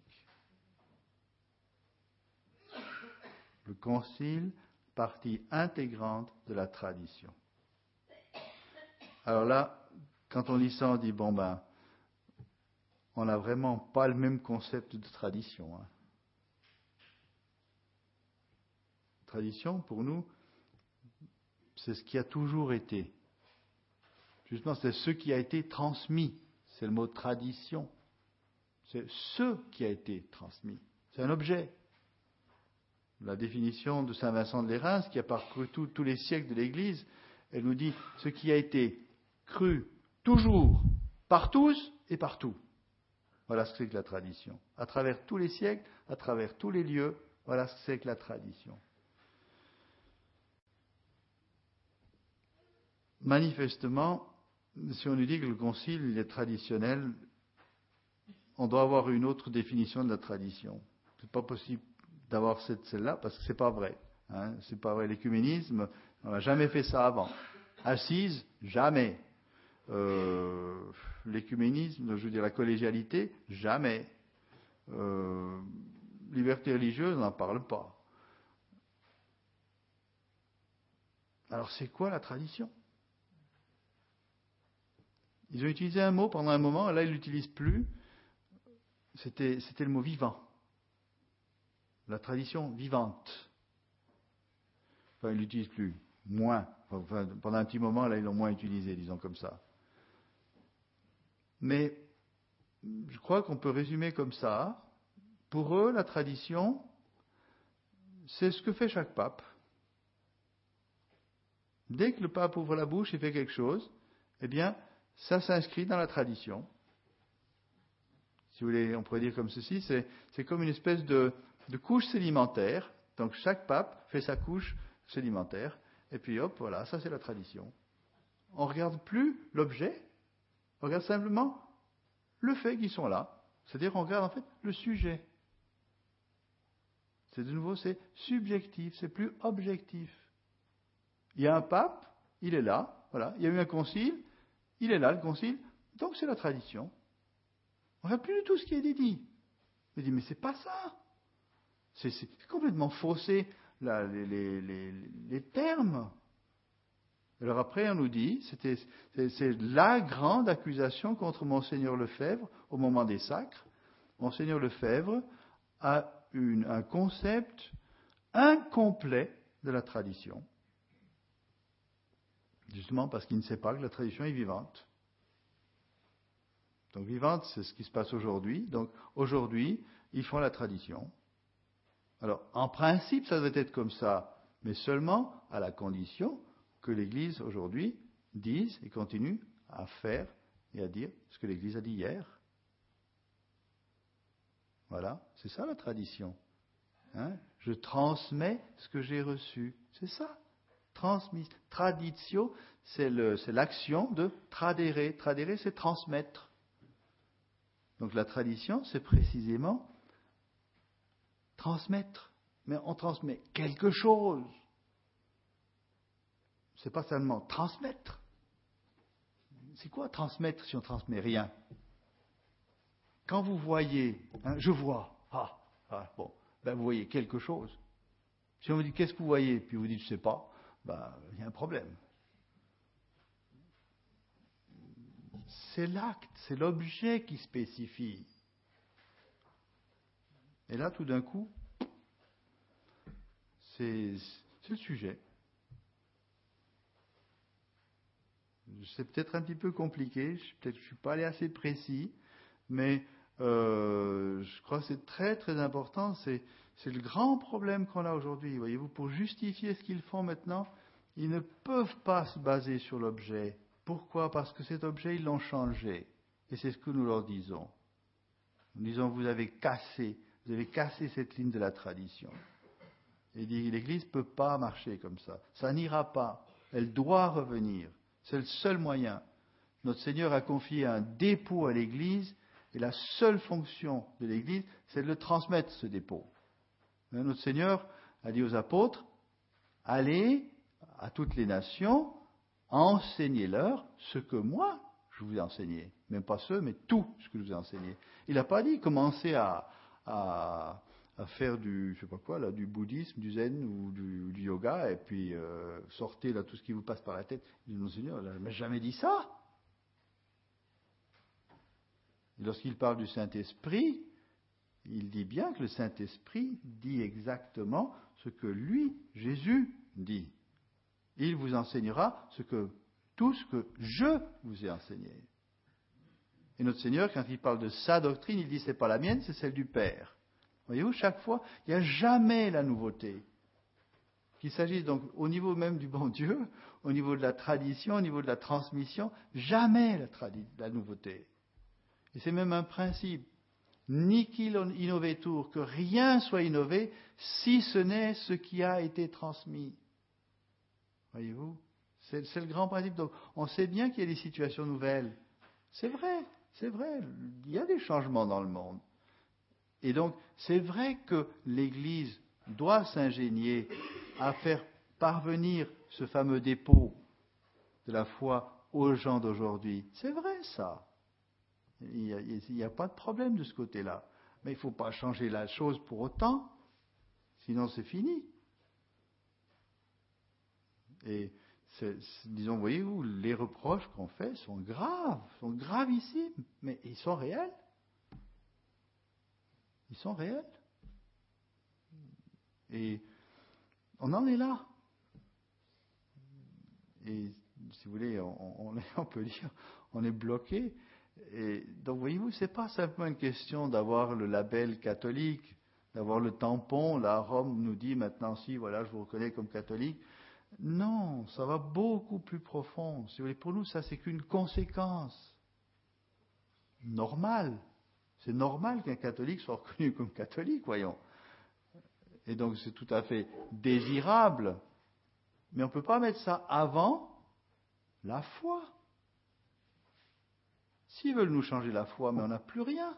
Le concile, partie intégrante de la tradition. Alors là, quand on lit ça, on dit, bon ben, on n'a vraiment pas le même concept de tradition. Hein. Tradition, pour nous, c'est ce qui a toujours été. Justement, c'est ce qui a été transmis. C'est le mot tradition. C'est ce qui a été transmis. C'est un objet. La définition de saint Vincent de Lérins, qui a parcouru tout, tous les siècles de l'Église, elle nous dit ce qui a été cru toujours, par tous et partout. Voilà ce que c'est que la tradition. À travers tous les siècles, à travers tous les lieux, voilà ce que c'est que la tradition. Manifestement, si on nous dit que le concile est traditionnel, on doit avoir une autre définition de la tradition. Ce n'est pas possible d'avoir cette, celle-là, parce que ce n'est pas vrai. Hein, c'est pas vrai. L'écuménisme, on n'a jamais fait ça avant. Assise, jamais. Euh, l'écuménisme, je veux dire la collégialité, jamais. Euh, liberté religieuse, on n'en parle pas. Alors c'est quoi la tradition ? Ils ont utilisé un mot pendant un moment, là ils ne l'utilisent plus. C'était, c'était le mot vivant. La tradition vivante. Enfin, ils ne l'utilisent plus. Moins. Enfin, pendant un petit moment, là, ils l'ont moins utilisé, disons comme ça. Mais je crois qu'on peut résumer comme ça. Pour eux, la tradition, c'est ce que fait chaque pape. Dès que le pape ouvre la bouche et fait quelque chose, eh bien, ça s'inscrit dans la tradition. Si vous voulez, on pourrait dire comme ceci, c'est, c'est comme une espèce de, de couches sédimentaires. Donc chaque pape fait sa couche sédimentaire. Et puis hop, voilà, ça c'est la tradition. On ne regarde plus l'objet, on regarde simplement le fait qu'ils sont là. C'est-à-dire on regarde en fait le sujet. C'est de nouveau, c'est subjectif, c'est plus objectif. Il y a un pape, il est là, voilà. Il y a eu un concile, il est là, le concile, donc c'est la tradition. On ne regarde plus du tout ce qui a été dit. On dit, mais c'est pas ça. C'est, c'est complètement faussé là, les, les, les, les termes. Alors après, on nous dit, c'était, c'est, c'est la grande accusation contre Monseigneur Lefebvre au moment des sacres. Monseigneur Lefebvre a une, un concept incomplet de la tradition. Justement parce qu'il ne sait pas que la tradition est vivante. Donc vivante, c'est ce qui se passe aujourd'hui. Donc aujourd'hui, ils font la tradition. Alors, en principe, ça devait être comme ça, mais seulement à la condition que l'Église aujourd'hui dise et continue à faire et à dire ce que l'Église a dit hier. Voilà, c'est ça la tradition. Hein? Je transmets ce que j'ai reçu. C'est ça. Transmis. Traditio, c'est, le, c'est l'action de tradere. Tradere, c'est transmettre. Donc la tradition, c'est précisément transmettre. Mais on transmet quelque chose. C'est pas seulement transmettre. C'est quoi transmettre si on transmet rien? Quand vous voyez, hein, je vois, ah, ah bon, ben vous voyez quelque chose. Si on vous dit qu'est-ce que vous voyez, puis vous dites je sais pas, ben il y a un problème. C'est l'acte, c'est l'objet qui spécifie. Et là, tout d'un coup, c'est, c'est le sujet. C'est peut-être un petit peu compliqué, je, peut-être que je ne suis pas allé assez précis, mais euh, je crois que c'est très très important. C'est, c'est le grand problème qu'on a aujourd'hui. Voyez-vous, pour justifier ce qu'ils font maintenant, ils ne peuvent pas se baser sur l'objet. Pourquoi? Parce que cet objet, ils l'ont changé. Et c'est ce que nous leur disons. Nous disons, vous avez cassé, vous avez cassé cette ligne de la tradition. Et l'Église ne peut pas marcher comme ça. Ça n'ira pas. Elle doit revenir. C'est le seul moyen. Notre Seigneur a confié un dépôt à l'Église, et la seule fonction de l'Église, c'est de le transmettre, ce dépôt. Notre Seigneur a dit aux apôtres, allez à toutes les nations, enseignez-leur ce que moi, je vous ai enseigné. Même pas ce, mais tout ce que je vous ai enseigné. Il n'a pas dit commencez à, à, à faire du, je sais pas quoi, là, du bouddhisme, du zen ou du, du yoga, et puis euh, sortez là tout ce qui vous passe par la tête. Il dit, non Seigneur, il n'a jamais dit ça. Et lorsqu'il parle du Saint-Esprit, il dit bien que le Saint-Esprit dit exactement ce que lui, Jésus, dit. Il vous enseignera ce que, tout ce que je vous ai enseigné. Et notre Seigneur, quand il parle de sa doctrine, il dit c'est pas la mienne, c'est celle du Père. Voyez-vous, chaque fois, il n'y a jamais la nouveauté. Qu'il s'agisse donc au niveau même du bon Dieu, au niveau de la tradition, au niveau de la transmission, jamais la, tradi- la nouveauté. Et c'est même un principe. Nihil innovetur, que rien soit innové, si ce n'est ce qui a été transmis. Voyez-vous, c'est, c'est le grand principe. Donc, on sait bien qu'il y a des situations nouvelles. C'est vrai, c'est vrai. Il y a des changements dans le monde. Et donc, c'est vrai que l'Église doit s'ingénier à faire parvenir ce fameux dépôt de la foi aux gens d'aujourd'hui. C'est vrai, ça. Il n'y a, il y a pas de problème de ce côté-là. Mais il ne faut pas changer la chose pour autant, sinon c'est fini. Et c'est, c'est, disons, voyez-vous, les reproches qu'on fait sont graves, sont gravissimes, mais ils sont réels. Ils sont réels. Et on en est là. Et si vous voulez, on, on, on peut dire, on est bloqué. Et donc, voyez-vous, ce n'est pas simplement une question d'avoir le label catholique, d'avoir le tampon. Là, Rome nous dit maintenant, si, voilà, je vous reconnais comme catholique. Non, ça va beaucoup plus profond. Si vous voulez, pour nous, ça, c'est qu'une conséquence normale. C'est normal qu'un catholique soit reconnu comme catholique, voyons. Et donc c'est tout à fait désirable, mais on ne peut pas mettre ça avant la foi. S'ils veulent nous changer la foi, mais on n'a plus rien.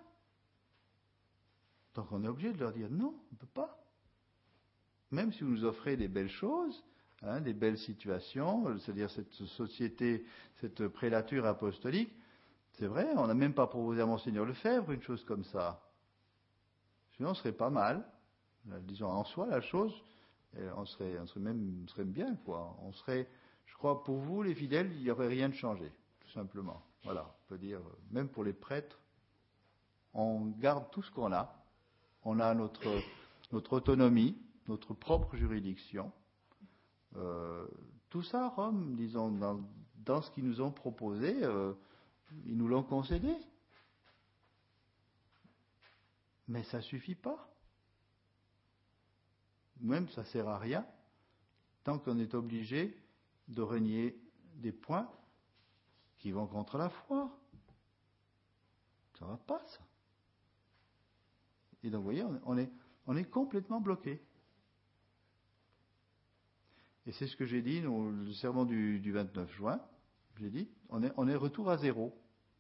Donc on est obligé de leur dire non, on ne peut pas. Même si vous nous offrez des belles choses, hein, des belles situations, c'est-à-dire cette société, cette prélature apostolique, c'est vrai, on n'a même pas proposé à Monseigneur Lefebvre une chose comme ça. Sinon, on serait pas mal. Disons, en soi, la chose, on serait, on serait même on serait bien, quoi. On serait, je crois, pour vous, les fidèles, il n'y aurait rien de changé, tout simplement. Voilà, on peut dire, même pour les prêtres, on garde tout ce qu'on a. On a notre, notre autonomie, notre propre juridiction. Euh, tout ça, Rome, disons, dans, dans ce qu'ils nous ont proposé, euh, ils nous l'ont concédé. Mais ça ne suffit pas. Même ça ne sert à rien tant qu'on est obligé de renier des points qui vont contre la foi. Ça ne va pas, ça. Et donc, vous voyez, on est, on est complètement bloqué. Et c'est ce que j'ai dit dans le sermon du, du vingt-neuf juin. J'ai dit, on est, on est retour à zéro.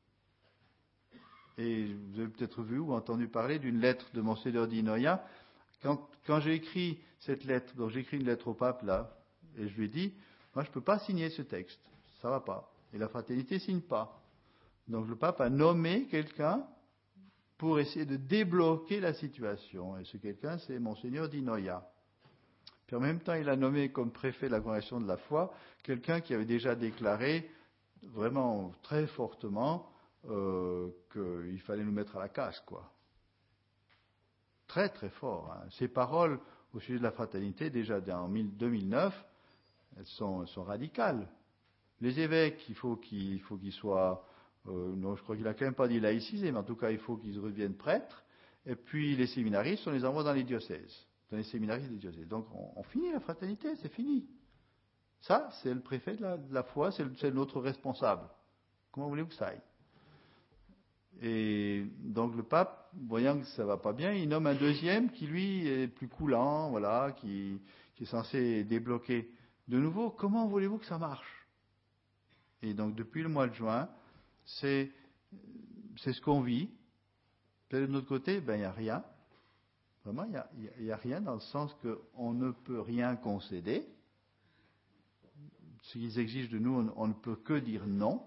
Et vous avez peut-être vu ou entendu parler d'une lettre de Monseigneur Di Noia. Quand, quand j'ai écrit cette lettre, donc j'ai écrit une lettre au pape là, et je lui ai dit, moi je ne peux pas signer ce texte, ça ne va pas. Et la fraternité ne signe pas. Donc le pape a nommé quelqu'un pour essayer de débloquer la situation. Et ce quelqu'un, c'est Monseigneur Di Noia. Puis en même temps, il a nommé comme préfet de la Congrégation de la foi quelqu'un qui avait déjà déclaré vraiment très fortement euh, qu'il fallait nous mettre à la casse, quoi. Très très fort. Hein. Ces paroles au sujet de la fraternité, déjà en deux mille neuf, elles sont, elles sont radicales. Les évêques, il faut qu'ils, il faut qu'ils soient, euh, non, je crois qu'il n'a quand même pas dit laïcisés, mais en tout cas, il faut qu'ils redeviennent prêtres. Et puis les séminaristes, on les envoie dans les diocèses, dans les séminaristes des diocèses. Donc on, on finit la fraternité, c'est fini. Ça, c'est le préfet de la, de la foi, c'est, le, c'est notre responsable. Comment voulez-vous que ça aille ? Et donc le pape, voyant que ça ne va pas bien, il nomme un deuxième qui lui est plus coulant, voilà, qui, qui est censé débloquer. De nouveau, comment voulez-vous que ça marche ? Et donc depuis le mois de juin, c'est, c'est ce qu'on vit. Puis de notre côté, ben il n'y a rien. Vraiment, il n'y a, il y a rien dans le sens qu'on ne peut rien concéder. Ce qu'ils exigent de nous, on, on ne peut que dire non.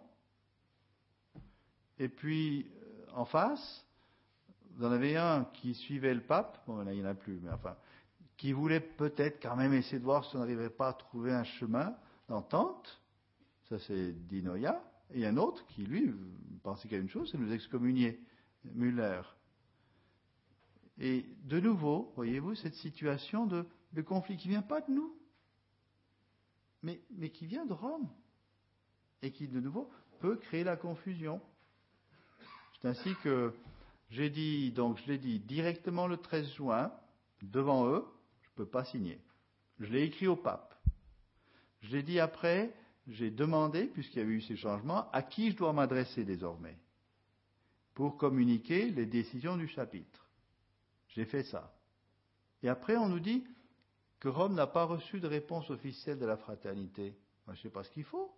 Et puis, en face, vous en avez un qui suivait le pape, bon là il n'y en a plus, mais enfin, qui voulait peut-être quand même essayer de voir si on n'arriverait pas à trouver un chemin d'entente. Ça c'est Di Noia. Et un autre qui, lui, pensait qu'il y a une chose, c'est nous excommunier, Müller. Et de nouveau, voyez-vous, cette situation de, de conflit qui ne vient pas de nous, mais, mais qui vient de Rome. Et qui, de nouveau, peut créer la confusion. C'est ainsi que j'ai dit, donc je l'ai dit directement le treize juin, devant eux, je ne peux pas signer. Je l'ai écrit au pape. Je l'ai dit après, j'ai demandé, puisqu'il y a eu ces changements, à qui je dois m'adresser désormais pour communiquer les décisions du chapitre. J'ai fait ça. Et après, on nous dit que Rome n'a pas reçu de réponse officielle de la fraternité. Moi, je ne sais pas ce qu'il faut.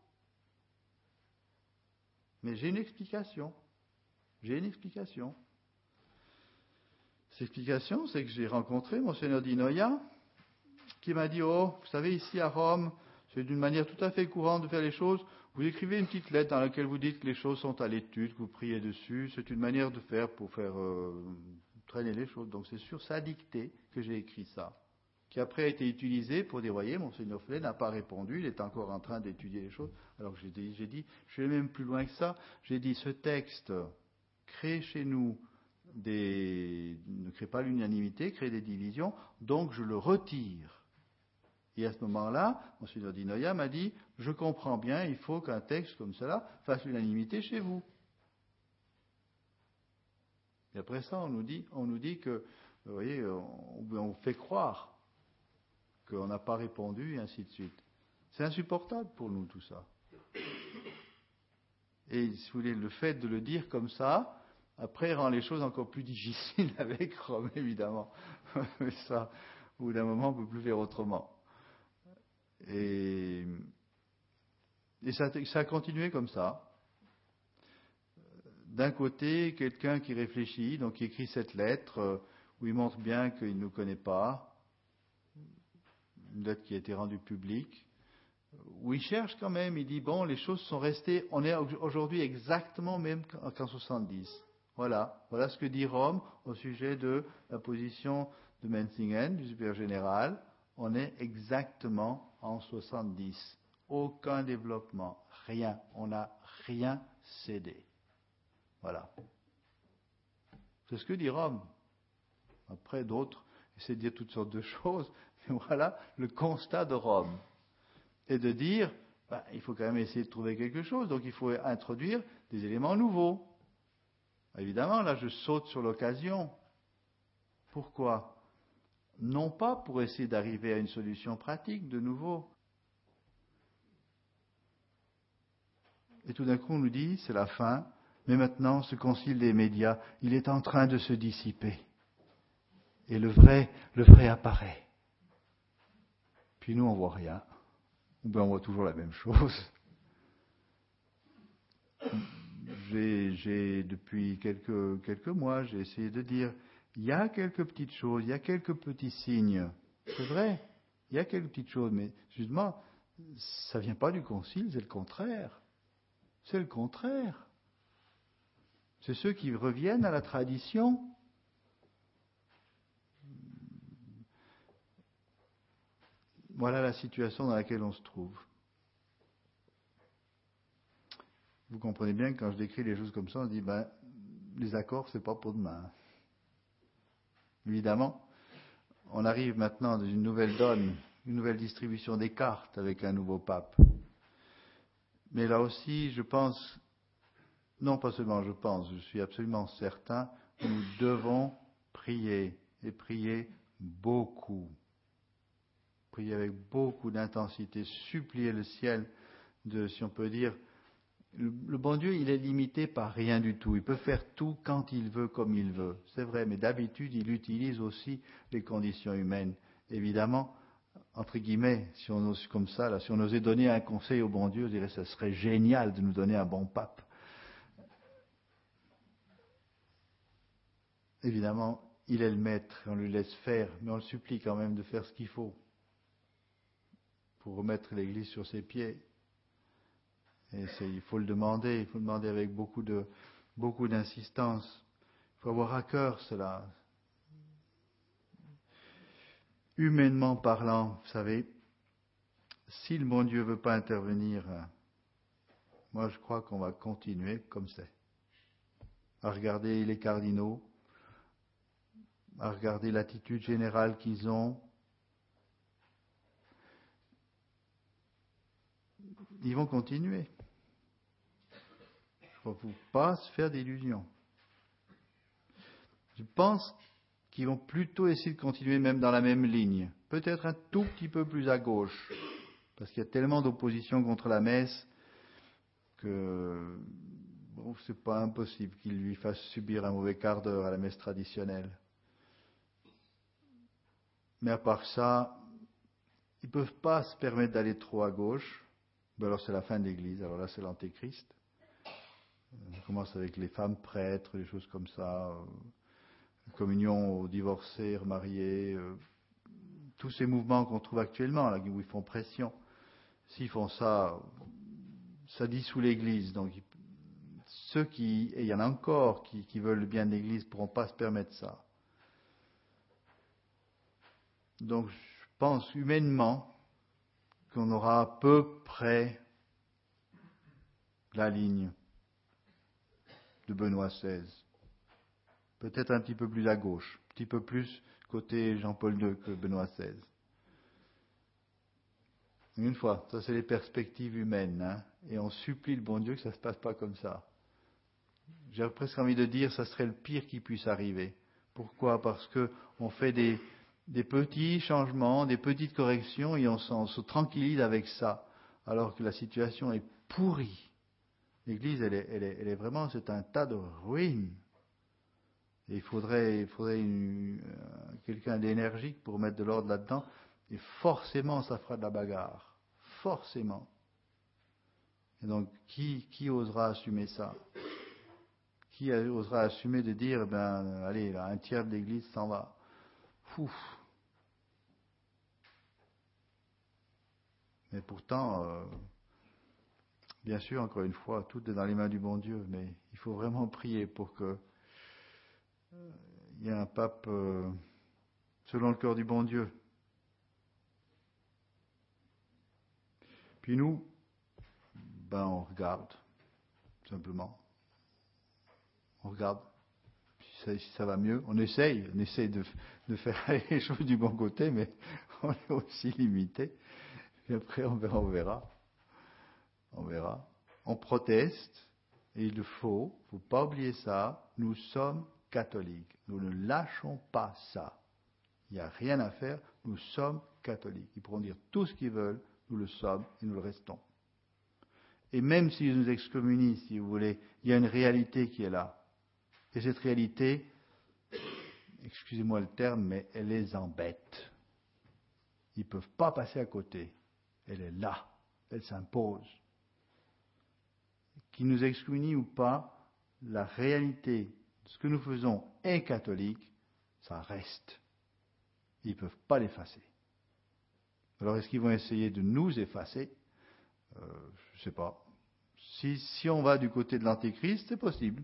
Mais j'ai une explication. J'ai une explication. Cette explication, c'est que j'ai rencontré Monseigneur Di Noia, qui m'a dit, oh, vous savez, ici à Rome, c'est d'une manière tout à fait courante de faire les choses. Vous écrivez une petite lettre dans laquelle vous dites que les choses sont à l'étude, que vous priez dessus. C'est une manière de faire pour faire euh, traîner les choses. Donc c'est sur sa dictée que j'ai écrit ça, qui après a été utilisé pour dire, voyez, Monseigneur Flay n'a pas répondu, il est encore en train d'étudier les choses. Alors que j'ai dit, j'ai dit, je vais même plus loin que ça, j'ai dit, ce texte crée chez nous des, ne crée pas l'unanimité, crée des divisions, donc je le retire. Et à ce moment-là, Monseigneur Di Noia m'a dit, je comprends bien, il faut qu'un texte comme cela fasse l'unanimité chez vous. Et après ça, on nous dit, on nous dit que, vous voyez, on, on fait croire qu'on n'a pas répondu, et ainsi de suite. C'est insupportable pour nous, tout ça. Et si vous voulez, le fait de le dire comme ça, après, rend les choses encore plus difficiles avec Rome, évidemment. ça, Au bout d'un moment, on ne peut plus faire autrement. Et, et ça, ça a continué comme ça. D'un côté, quelqu'un qui réfléchit, donc qui écrit cette lettre, euh, où il montre bien qu'il ne nous connaît pas, une lettre qui a été rendue publique, où il cherche quand même, il dit, bon, les choses sont restées, on est aujourd'hui exactement même qu'en soixante-dix. Voilà, voilà ce que dit Rome au sujet de la position de Menzingen, du supérieur général. On est exactement en soixante-dix. Aucun développement, rien. On n'a rien cédé. Voilà. C'est ce que dit Rome. Après, d'autres essaient de dire toutes sortes de choses. Mais voilà le constat de Rome. Et de dire, ben, il faut quand même essayer de trouver quelque chose. Donc il faut introduire des éléments nouveaux. Évidemment, là, je saute sur l'occasion. Pourquoi ? Non pas pour essayer d'arriver à une solution pratique, de nouveau. Et tout d'un coup, on nous dit, c'est la fin, mais maintenant, ce concile des médias, il est en train de se dissiper. Et le vrai, le vrai apparaît. Puis nous, on voit rien. Ou bien on voit toujours la même chose. J'ai, j'ai depuis quelques, quelques mois, j'ai essayé de dire, il y a quelques petites choses, il y a quelques petits signes. C'est vrai, il y a quelques petites choses, mais justement, ça ne vient pas du concile, c'est le contraire. C'est le contraire. C'est ceux qui reviennent à la tradition. Voilà la situation dans laquelle on se trouve. Vous comprenez bien que quand je décris les choses comme ça, on se dit, ben, les accords, c'est pas pour demain. Évidemment, on arrive maintenant dans une nouvelle donne, une nouvelle distribution des cartes avec un nouveau pape. Mais là aussi, je pense, non pas seulement je pense, je suis absolument certain, nous devons prier, et prier beaucoup. Prier avec beaucoup d'intensité, supplier le ciel de, si on peut dire, le, le bon Dieu, il est limité par rien du tout. Il peut faire tout quand il veut, comme il veut. C'est vrai, mais d'habitude, il utilise aussi les conditions humaines. Évidemment, entre guillemets, si on ose comme ça, là, si on osait donner un conseil au bon Dieu, je dirais que ce serait génial de nous donner un bon pape. Évidemment, il est le maître, on lui laisse faire, mais on le supplie quand même de faire ce qu'il faut pour remettre l'Église sur ses pieds. Et c'est, il faut le demander, il faut le demander avec beaucoup de, beaucoup d'insistance. Il faut avoir à cœur cela. Humainement parlant, vous savez, si le bon Dieu ne veut pas intervenir, moi je crois qu'on va continuer comme c'est. À regarder les cardinaux, à regarder l'attitude générale qu'ils ont. Ils vont continuer. Il ne faut pas se faire d'illusions. Je pense qu'ils vont plutôt essayer de continuer même dans la même ligne. Peut-être un tout petit peu plus à gauche. Parce qu'il y a tellement d'opposition contre la messe que bon, c'est pas impossible qu'ils lui fassent subir un mauvais quart d'heure à la messe traditionnelle. Mais à part ça, ils ne peuvent pas se permettre d'aller trop à gauche. Ben alors c'est la fin de l'Église, alors là c'est l'Antéchrist. On commence avec les femmes prêtres, des choses comme ça, euh, communion aux divorcés, remariés, euh, tous ces mouvements qu'on trouve actuellement, là, où ils font pression. S'ils font ça, ça dissout l'Église. Donc ceux qui, et il y en a encore qui, qui veulent le bien de l'Église, ne pourront pas se permettre ça. Donc je pense humainement qu'on aura à peu près la ligne de Benoît seize. Peut-être un petit peu plus à gauche, un petit peu plus côté Jean-Paul deux que Benoît seize. Une fois, ça c'est les perspectives humaines, hein, et on supplie le bon Dieu que ça ne se passe pas comme ça. J'ai presque envie de dire, ça serait le pire qui puisse arriver. Pourquoi ? Parce que on fait des, des petits changements, des petites corrections, et on, on se tranquillise avec ça, alors que la situation est pourrie. L'Église, elle est, elle est, elle est vraiment, c'est un tas de ruines. Et il faudrait, il faudrait une, euh, quelqu'un d'énergique pour mettre de l'ordre là-dedans. Et forcément, ça fera de la bagarre. Forcément. Et donc, qui, qui osera assumer ça? Qui osera assumer de dire, ben, allez, là, un tiers de l'Église s'en va? Ouf. Mais pourtant, euh, bien sûr, encore une fois, tout est dans les mains du bon Dieu, mais il faut vraiment prier pour que euh, il y ait un pape euh, selon le cœur du bon Dieu. Puis nous, ben, on regarde, simplement. On regarde si ça, si ça va mieux. On essaye, on essaye de, de faire les choses du bon côté, mais on est aussi limité. Et après, on verra, on verra. On verra. On proteste, et il le faut, il ne faut pas oublier ça. Nous sommes catholiques. Nous ne lâchons pas ça. Il n'y a rien à faire. Nous sommes catholiques. Ils pourront dire tout ce qu'ils veulent. Nous le sommes et nous le restons. Et même s'ils nous excommunient, si vous voulez, il y a une réalité qui est là. Et cette réalité, excusez-moi le terme, mais elle les embête. Ils ne peuvent pas passer à côté. Elle est là. Elle s'impose. Qu'ils nous excommunient ou pas, la réalité de ce que nous faisons est catholique, ça reste. Ils ne peuvent pas l'effacer. Alors est-ce qu'ils vont essayer de nous effacer? euh, Je ne sais pas. Si, si on va du côté de l'Antéchrist, c'est possible.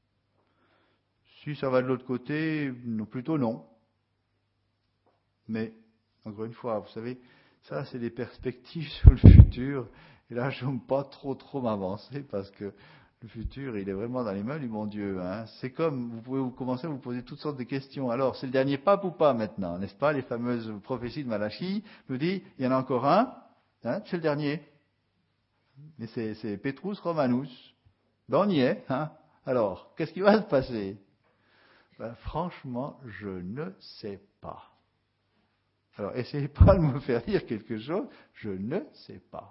Si ça va de l'autre côté, non, plutôt non. Mais, encore une fois, vous savez, ça c'est des perspectives sur le futur. Et là, je n'aime pas trop trop m'avancer parce que le futur, il est vraiment dans les mains du bon Dieu. Hein. C'est comme, vous pouvez vous commencer à vous poser toutes sortes de questions. Alors, c'est le dernier pape ou pas maintenant? N'est-ce pas? Les fameuses prophéties de Malachie nous disent, il y en a encore un, hein, c'est le dernier. Mais c'est, c'est Petrus Romanus. Ben, on y est. Hein. Alors, qu'est-ce qui va se passer? Ben, franchement, je ne sais pas. Alors, essayez pas de me faire dire quelque chose, je ne sais pas.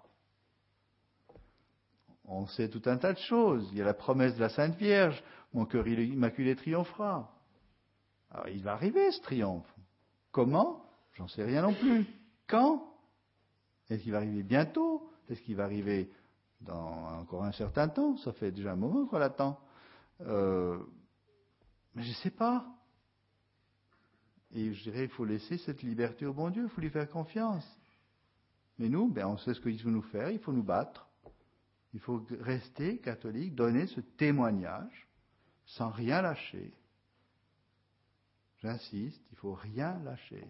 On sait tout un tas de choses. Il y a la promesse de la Sainte Vierge, mon cœur immaculé triomphera. Alors, il va arriver ce triomphe. Comment? J'en sais rien non plus. Quand? Est-ce qu'il va arriver bientôt? Est-ce qu'il va arriver dans encore un certain temps? Ça fait déjà un moment qu'on l'attend. Euh, mais je ne sais pas. Et je dirais, il faut laisser cette liberté au bon Dieu, il faut lui faire confiance. Mais nous, ben, on sait ce qu'il faut nous faire, il faut nous battre. Il faut rester catholique, donner ce témoignage, sans rien lâcher. J'insiste, il ne faut rien lâcher.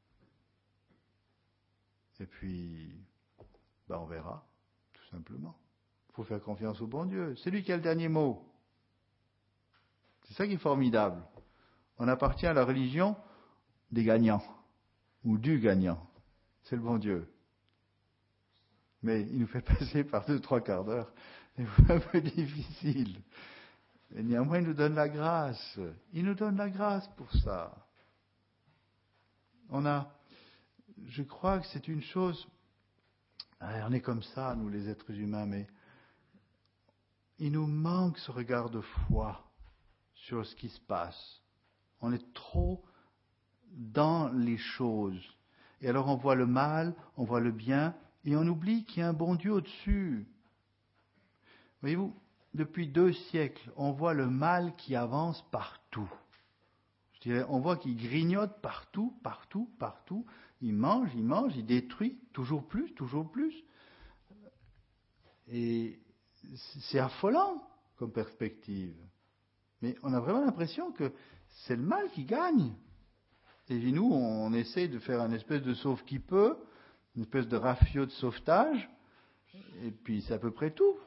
Et puis, ben, on verra, tout simplement. Il faut faire confiance au bon Dieu. C'est lui qui a le dernier mot. C'est ça qui est formidable. On appartient à la religion des gagnants, ou du gagnant. C'est le bon Dieu. Mais il nous fait passer par deux, trois quarts d'heure. C'est un peu difficile. Et néanmoins, il nous donne la grâce. Il nous donne la grâce pour ça. On a, je crois que c'est une chose, on est comme ça, nous les êtres humains, mais il nous manque ce regard de foi sur ce qui se passe. On est trop dans les choses. Et alors on voit le mal, on voit le bien, et on oublie qu'il y a un bon Dieu au-dessus. Voyez-vous, depuis deux siècles, on voit le mal qui avance partout. Je dirais, on voit qu'il grignote partout, partout, partout. Il mange, il mange, il détruit, toujours plus, toujours plus. Et c'est affolant comme perspective. Mais on a vraiment l'impression que c'est le mal qui gagne. Et nous, on essaie de faire une espèce de sauve qui peut, une espèce de rafio de sauvetage, et puis c'est à peu près tout.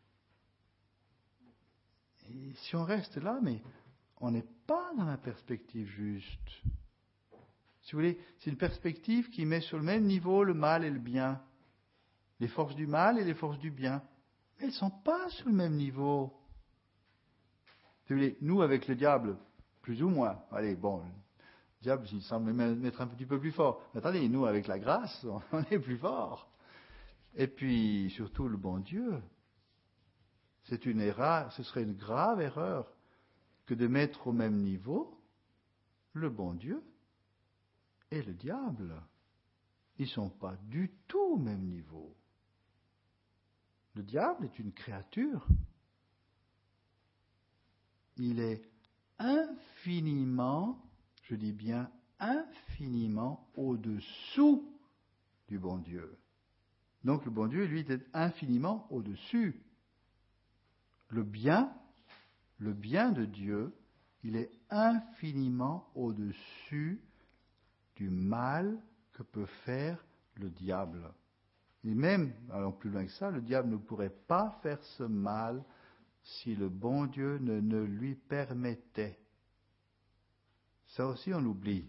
Et si on reste là, mais on n'est pas dans la perspective juste. Si vous voulez, c'est une perspective qui met sur le même niveau le mal et le bien. Les forces du mal et les forces du bien. Elles ne sont pas sur le même niveau. Si vous voulez, nous avec le diable, plus ou moins, allez, bon, le diable, il semble m'être un petit peu plus fort. Mais attendez, nous avec la grâce, on est plus fort. Et puis, surtout le bon Dieu. C'est une erreur, ce serait une grave erreur que de mettre au même niveau le bon Dieu et le diable. Ils ne sont pas du tout au même niveau. Le diable est une créature. Il est infiniment, je dis bien infiniment, au-dessous du bon Dieu. Donc le bon Dieu, lui, est infiniment au-dessus. Le bien, le bien de Dieu, il est infiniment au-dessus du mal que peut faire le diable. Et même, allons plus loin que ça, le diable ne pourrait pas faire ce mal si le bon Dieu ne, ne lui permettait. Ça aussi, on l'oublie.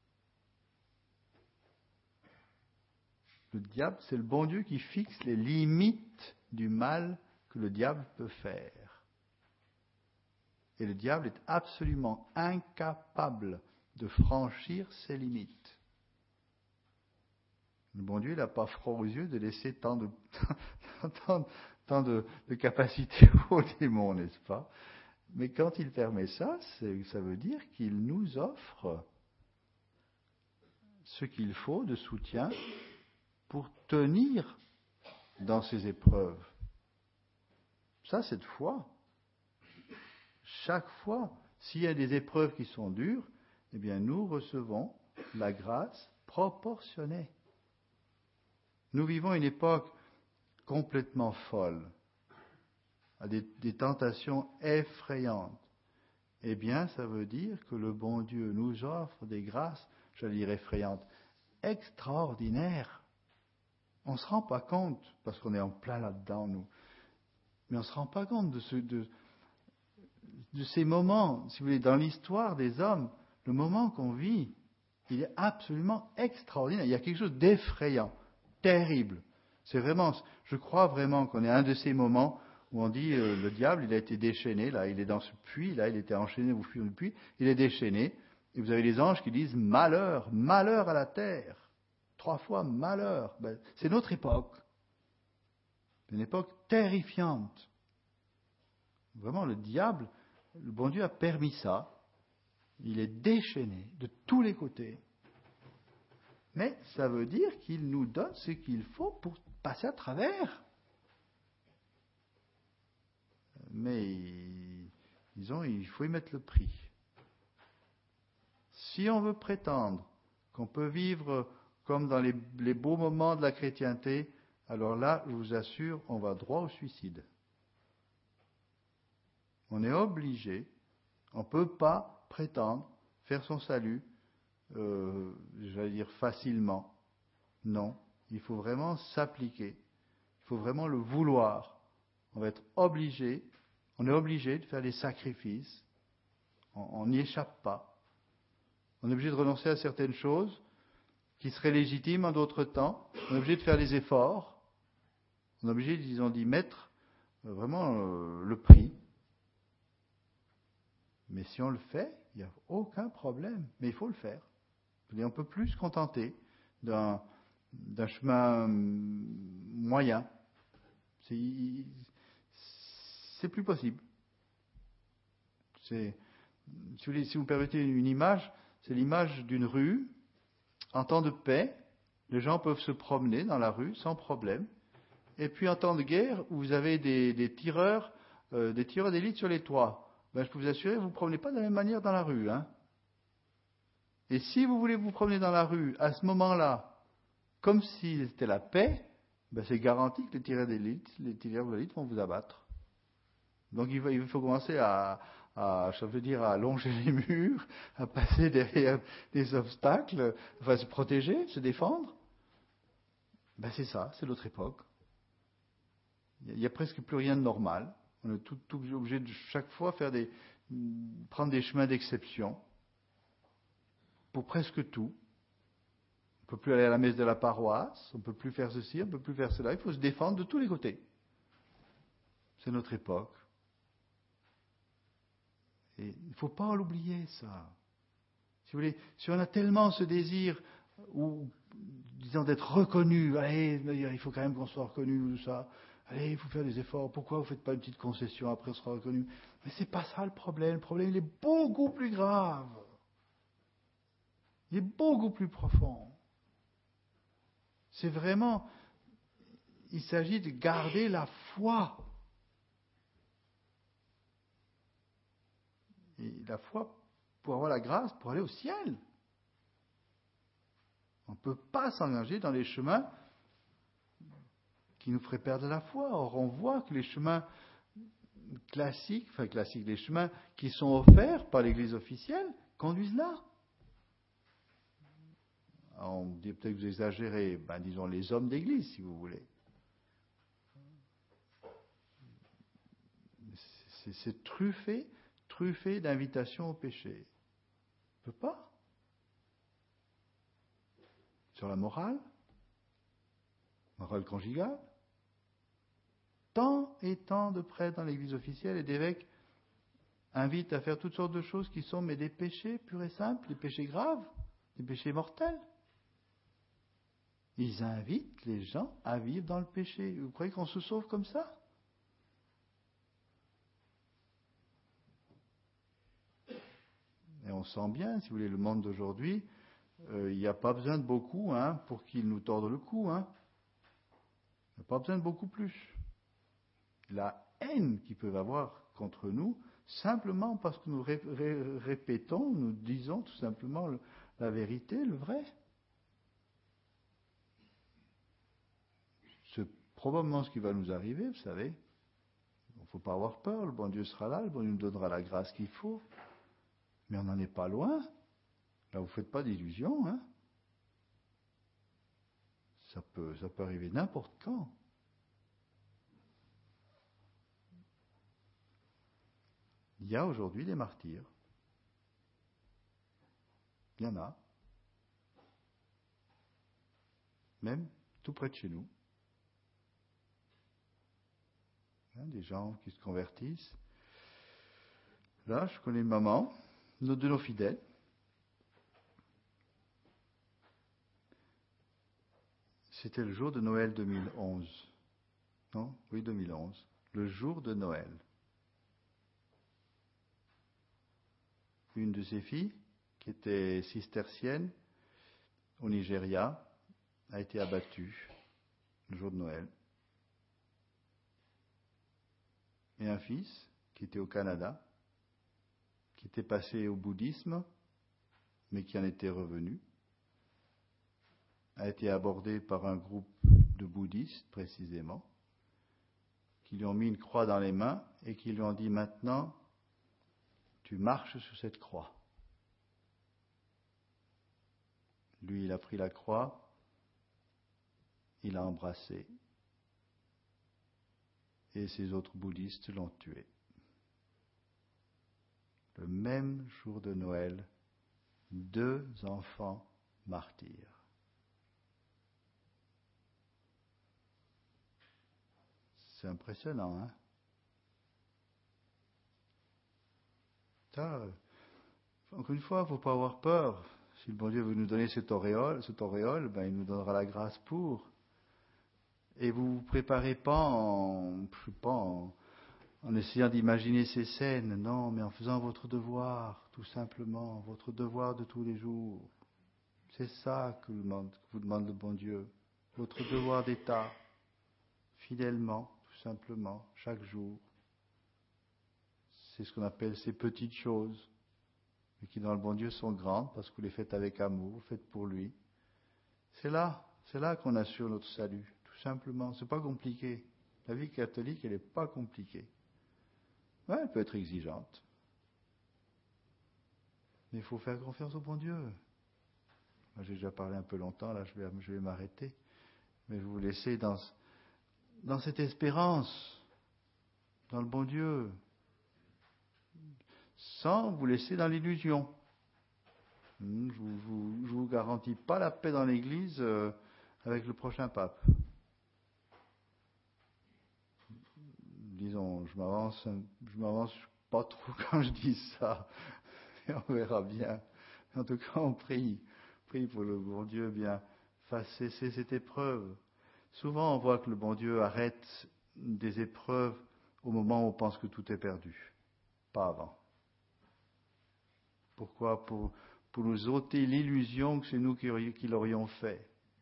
Le diable, c'est le bon Dieu qui fixe les limites du mal que le diable peut faire. Et le diable est absolument incapable de franchir ses limites. Le bon Dieu n'a pas froid aux yeux de laisser tant de, tant, tant de, de capacité aux démons, n'est-ce pas? Mais quand il permet ça, ça veut dire qu'il nous offre ce qu'il faut de soutien pour tenir dans ces épreuves. Ça, c'est de foi. Chaque fois, s'il y a des épreuves qui sont dures, eh bien, nous recevons la grâce proportionnée. Nous vivons une époque complètement folle, à des, des tentations effrayantes. Eh bien, ça veut dire que le bon Dieu nous offre des grâces, j'allais dire effrayantes, extraordinaires. On ne se rend pas compte, parce qu'on est en plein là-dedans, nous, mais on ne se rend pas compte de, ce, de, de ces moments, si vous voulez, dans l'histoire des hommes, le moment qu'on vit, il est absolument extraordinaire. Il y a quelque chose d'effrayant, terrible. C'est vraiment, je crois vraiment qu'on est à un de ces moments où on dit euh, le diable, il a été déchaîné, là, il est dans ce puits, là, il était enchaîné au fur et à mesure du puits, il est déchaîné, et vous avez les anges qui disent malheur, malheur à la terre. Trois fois malheur. Ben, c'est notre époque. Une époque terrifiante. Vraiment, le diable, le bon Dieu a permis ça. Il est déchaîné de tous les côtés. Mais ça veut dire qu'il nous donne ce qu'il faut pour passer à travers. Mais, disons, il faut y mettre le prix. Si on veut prétendre qu'on peut vivre comme dans les, les beaux moments de la chrétienté, alors là, je vous assure, on va droit au suicide. On est obligé, on ne peut pas prétendre faire son salut, euh, j'allais dire facilement. Non, il faut vraiment s'appliquer, il faut vraiment le vouloir. On va être obligé, on est obligé de faire des sacrifices, on n'y échappe pas. On est obligé de renoncer à certaines choses qui seraient légitimes en d'autres temps. On est obligé de faire des efforts. On est obligé, disons, d'y mettre euh, vraiment euh, le prix. Mais si on le fait, il n'y a aucun problème. Mais il faut le faire. Et on ne peut plus se contenter d'un, d'un chemin moyen. C'est, c'est plus possible. C'est, si vous voulez, si vous me permettez une image, c'est l'image d'une rue. En temps de paix, les gens peuvent se promener dans la rue sans problème. Et puis en temps de guerre, où vous avez des, des tireurs, euh, des tireurs d'élite sur les toits, ben, je peux vous assurer, vous ne vous promenez pas de la même manière dans la rue. Hein. Et si vous voulez vous promener dans la rue à ce moment-là, comme si c'était la paix, ben, c'est garanti que les tireurs d'élite, les tireurs d'élite vont vous abattre. Donc il faut, il faut commencer à, à, je veux dire, à longer les murs, à passer derrière des obstacles, enfin se protéger, se défendre. Ben c'est ça, c'est notre époque. Il n'y a presque plus rien de normal. On est tout, tout obligé de chaque fois faire des, prendre des chemins d'exception pour presque tout. On ne peut plus aller à la messe de la paroisse, on ne peut plus faire ceci, on ne peut plus faire cela. Il faut se défendre de tous les côtés. C'est notre époque. Et il ne faut pas l'oublier, ça. Si vous voulez, si on a tellement ce désir ou disons d'être reconnu. Allez, il faut quand même qu'on soit reconnu, tout ça. Allez, il faut faire des efforts. Pourquoi vous ne faites pas une petite concession, après on sera reconnu? Mais c'est pas ça le problème. Le problème, il est beaucoup plus grave. Il est beaucoup plus profond. C'est vraiment, il s'agit de garder la foi. Et la foi pour avoir la grâce, pour aller au ciel. On ne peut pas s'engager dans les chemins qui nous feraient perdre la foi. Or, on voit que les chemins classiques, enfin classiques, les chemins qui sont offerts par l'Église officielle, conduisent là. Alors, on dit peut-être que vous exagérez, ben, disons les hommes d'Église, si vous voulez. C'est, c'est truffé, truffé d'invitations au péché. On ne peut pas. Sur la morale, morale conjugale, tant et tant de prêtres dans l'Église officielle et d'évêques invitent à faire toutes sortes de choses qui sont mais des péchés purs et simples, des péchés graves, des péchés mortels. Ils invitent les gens à vivre dans le péché. Vous croyez qu'on se sauve comme ça? Et on sent bien, si vous voulez, le monde d'aujourd'hui, euh, il n'y a pas besoin de beaucoup hein, pour qu'ils nous tordent le cou. Hein. Il n'y a pas besoin de beaucoup plus. La haine qu'ils peuvent avoir contre nous, simplement parce que nous ré- ré- répétons, nous disons tout simplement le, la vérité, le vrai. C'est probablement ce qui va nous arriver, vous savez. Il ne faut pas avoir peur, le bon Dieu sera là, le bon Dieu nous donnera la grâce qu'il faut. Mais on n'en est pas loin. Là, vous ne faites pas d'illusions. Hein. Ça peut, ça peut arriver n'importe quand. Il y a aujourd'hui des martyrs. Il y en a. Même tout près de chez nous. Hein, des gens qui se convertissent. Là, je connais une maman, une de nos fidèles. C'était le jour de Noël deux mille onze. Non? Oui, deux mille onze. Le jour de Noël. Une de ses filles, qui était cistercienne au Nigeria, a été abattue le jour de Noël. Et un fils, qui était au Canada, qui était passé au bouddhisme, mais qui en était revenu, a été abordé par un groupe de bouddhistes, précisément, qui lui ont mis une croix dans les mains et qui lui ont dit « Maintenant, tu marches sur cette croix ». Lui, il a pris la croix, il l'a embrassée, et ces autres bouddhistes l'ont tué. Le même jour de Noël, deux enfants martyrs. C'est impressionnant, hein? Ça, euh, encore une fois, il ne faut pas avoir peur. Si le bon Dieu veut nous donner cette auréole, cette auréole, ben, il nous donnera la grâce pour. Et vous vous préparez pas en, je sais pas, en, en essayant d'imaginer ces scènes, non, mais en faisant votre devoir, tout simplement, votre devoir de tous les jours. C'est ça que vous demande, que vous demande le bon Dieu, votre devoir d'État, fidèlement, tout simplement, chaque jour. C'est ce qu'on appelle ces petites choses, mais qui dans le bon Dieu sont grandes, parce que vous les faites avec amour, vous faites pour lui. C'est là, c'est là qu'on assure notre salut, tout simplement. C'est pas compliqué. La vie catholique, elle n'est pas compliquée. Ouais, elle peut être exigeante. Mais il faut faire confiance au bon Dieu. Moi, j'ai déjà parlé un peu longtemps, là, je vais, je vais m'arrêter. Mais je vais vous laisser dans, dans cette espérance, dans le bon Dieu, sans vous laisser dans l'illusion. Je ne vous, vous, vous garantis pas la paix dans l'Église euh, avec le prochain pape. Disons, je m'avance, je m'avance pas trop quand je dis ça, et on verra bien. En tout cas, on prie, prie pour le bon Dieu bien face à cette épreuve. Souvent, on voit que le bon Dieu arrête des épreuves au moment où on pense que tout est perdu, pas avant. Pourquoi ? Pour, pour nous ôter l'illusion que c'est nous qui, qui l'aurions fait.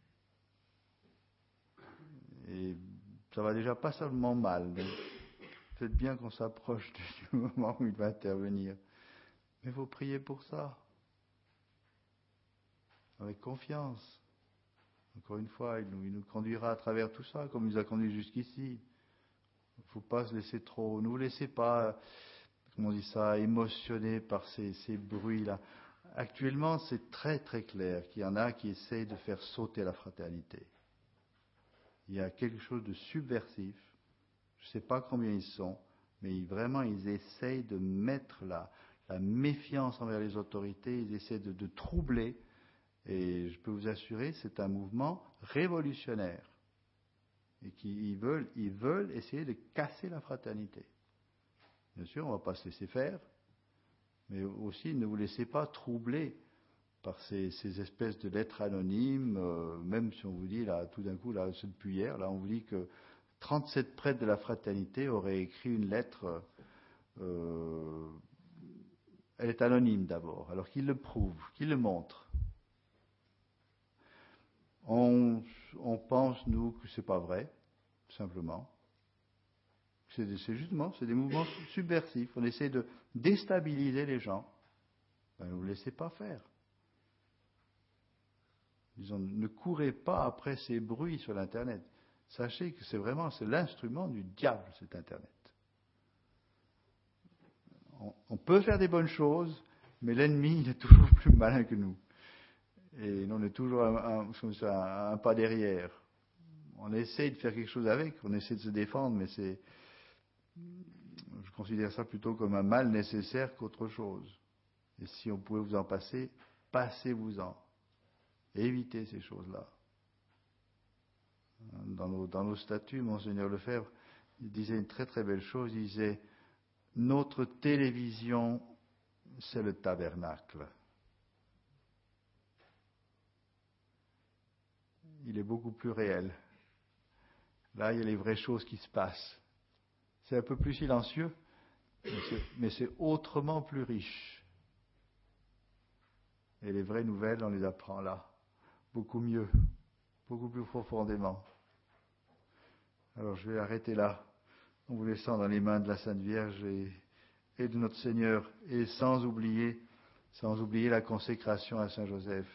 Et ça va déjà pas seulement mal. Donc peut-être bien qu'on s'approche du moment où il va intervenir. Mais il faut prier pour ça. Avec confiance. Encore une fois, il nous, il nous conduira à travers tout ça, comme il nous a conduits jusqu'ici. Il ne faut pas se laisser trop... Ne vous laissez pas, comment on dit ça, émotionner par ces, ces bruits-là. Actuellement, c'est très très clair qu'il y en a qui essayent de faire sauter la fraternité. Il y a quelque chose de subversif. Je ne sais pas combien ils sont, mais vraiment, ils essayent de mettre la, la méfiance envers les autorités, ils essaient de, de troubler. Et je peux vous assurer, c'est un mouvement révolutionnaire. Et qu'ils veulent, ils veulent essayer de casser la fraternité. Bien sûr, on ne va pas se laisser faire, mais aussi ne vous laissez pas troubler par ces, ces espèces de lettres anonymes, euh, même si on vous dit, là, tout d'un coup, là, c'est depuis hier, là, on vous dit que trente-sept prêtres de la fraternité auraient écrit une lettre, euh, elle est anonyme d'abord, alors qu'ils le prouvent, qu'ils le montrent. On, on pense, nous, que c'est pas vrai, simplement. C'est, c'est justement, c'est des mouvements subversifs. On essaie de déstabiliser les gens. Ben, ne vous laissez pas faire. Disons, ne courez pas après ces bruits sur l'Internet. Sachez que c'est vraiment, c'est l'instrument du diable, cet Internet. On, on peut faire des bonnes choses, mais l'ennemi, il est toujours plus malin que nous. Et on est toujours un, un, un, un pas derrière. On essaie de faire quelque chose avec, on essaie de se défendre, mais c'est, je considère ça plutôt comme un mal nécessaire qu'autre chose. Et si on pouvait vous en passer, passez-vous-en. Évitez ces choses-là. Dans nos, dans nos statuts, Monseigneur Lefebvre, il disait une très très belle chose, il disait « Notre télévision, c'est le tabernacle ». Il est beaucoup plus réel. Là, il y a les vraies choses qui se passent. C'est un peu plus silencieux, mais c'est, mais c'est autrement plus riche. Et les vraies nouvelles, on les apprend là. Beaucoup mieux, beaucoup plus profondément. Alors je vais arrêter là, en vous laissant dans les mains de la Sainte Vierge et, et de notre Seigneur, et sans oublier, sans oublier la consécration à Saint Joseph.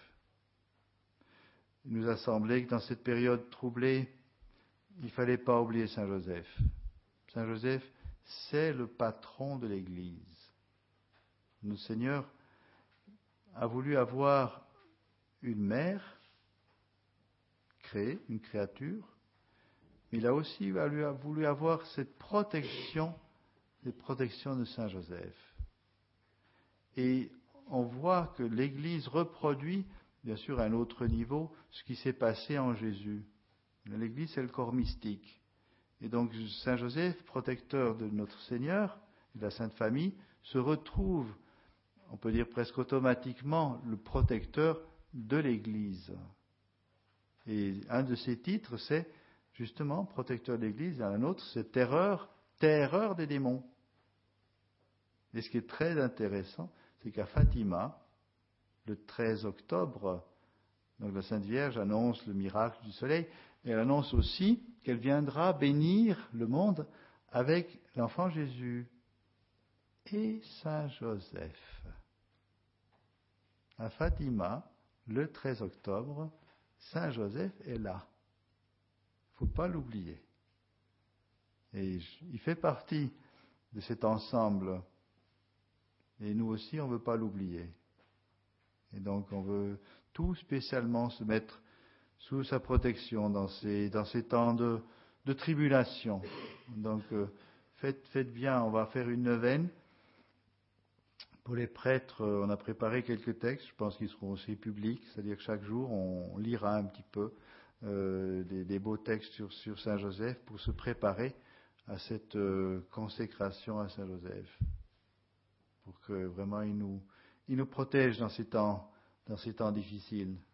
Il nous a semblé que dans cette période troublée, il ne fallait pas oublier Saint Joseph. Saint Joseph, c'est le patron de l'Église. Notre Seigneur a voulu avoir une mère créée, une créature, mais il a aussi voulu avoir cette protection, cette protection de Saint Joseph. Et on voit que l'Église reproduit, bien sûr à un autre niveau, ce qui s'est passé en Jésus. L'Église, c'est le corps mystique. Et donc Saint Joseph, protecteur de notre Seigneur et de la Sainte Famille, se retrouve, on peut dire presque automatiquement, le protecteur de l'Église. Et un de ses titres, c'est justement protecteur de l'Église, et un autre, c'est terreur, terreur des démons. Et ce qui est très intéressant, c'est qu'à Fatima, le treize octobre, donc la Sainte Vierge annonce le miracle du soleil, et elle annonce aussi qu'elle viendra bénir le monde avec l'enfant Jésus et Saint Joseph. À Fatima, le treize octobre, Saint Joseph est là. Il ne faut pas l'oublier. Et il fait partie de cet ensemble. Et nous aussi, on ne veut pas l'oublier. Et donc, on veut tout spécialement se mettre sous sa protection dans ces, dans ces temps de, de tribulation. Donc, euh, faites, faites bien, on va faire une neuvaine. Pour les prêtres, on a préparé quelques textes, je pense qu'ils seront aussi publics, c'est-à-dire que chaque jour, on lira un petit peu euh, des, des beaux textes sur, sur Saint Joseph pour se préparer à cette euh, consécration à Saint Joseph, pour que vraiment il nous, il nous protège dans ces temps, dans ces temps difficiles.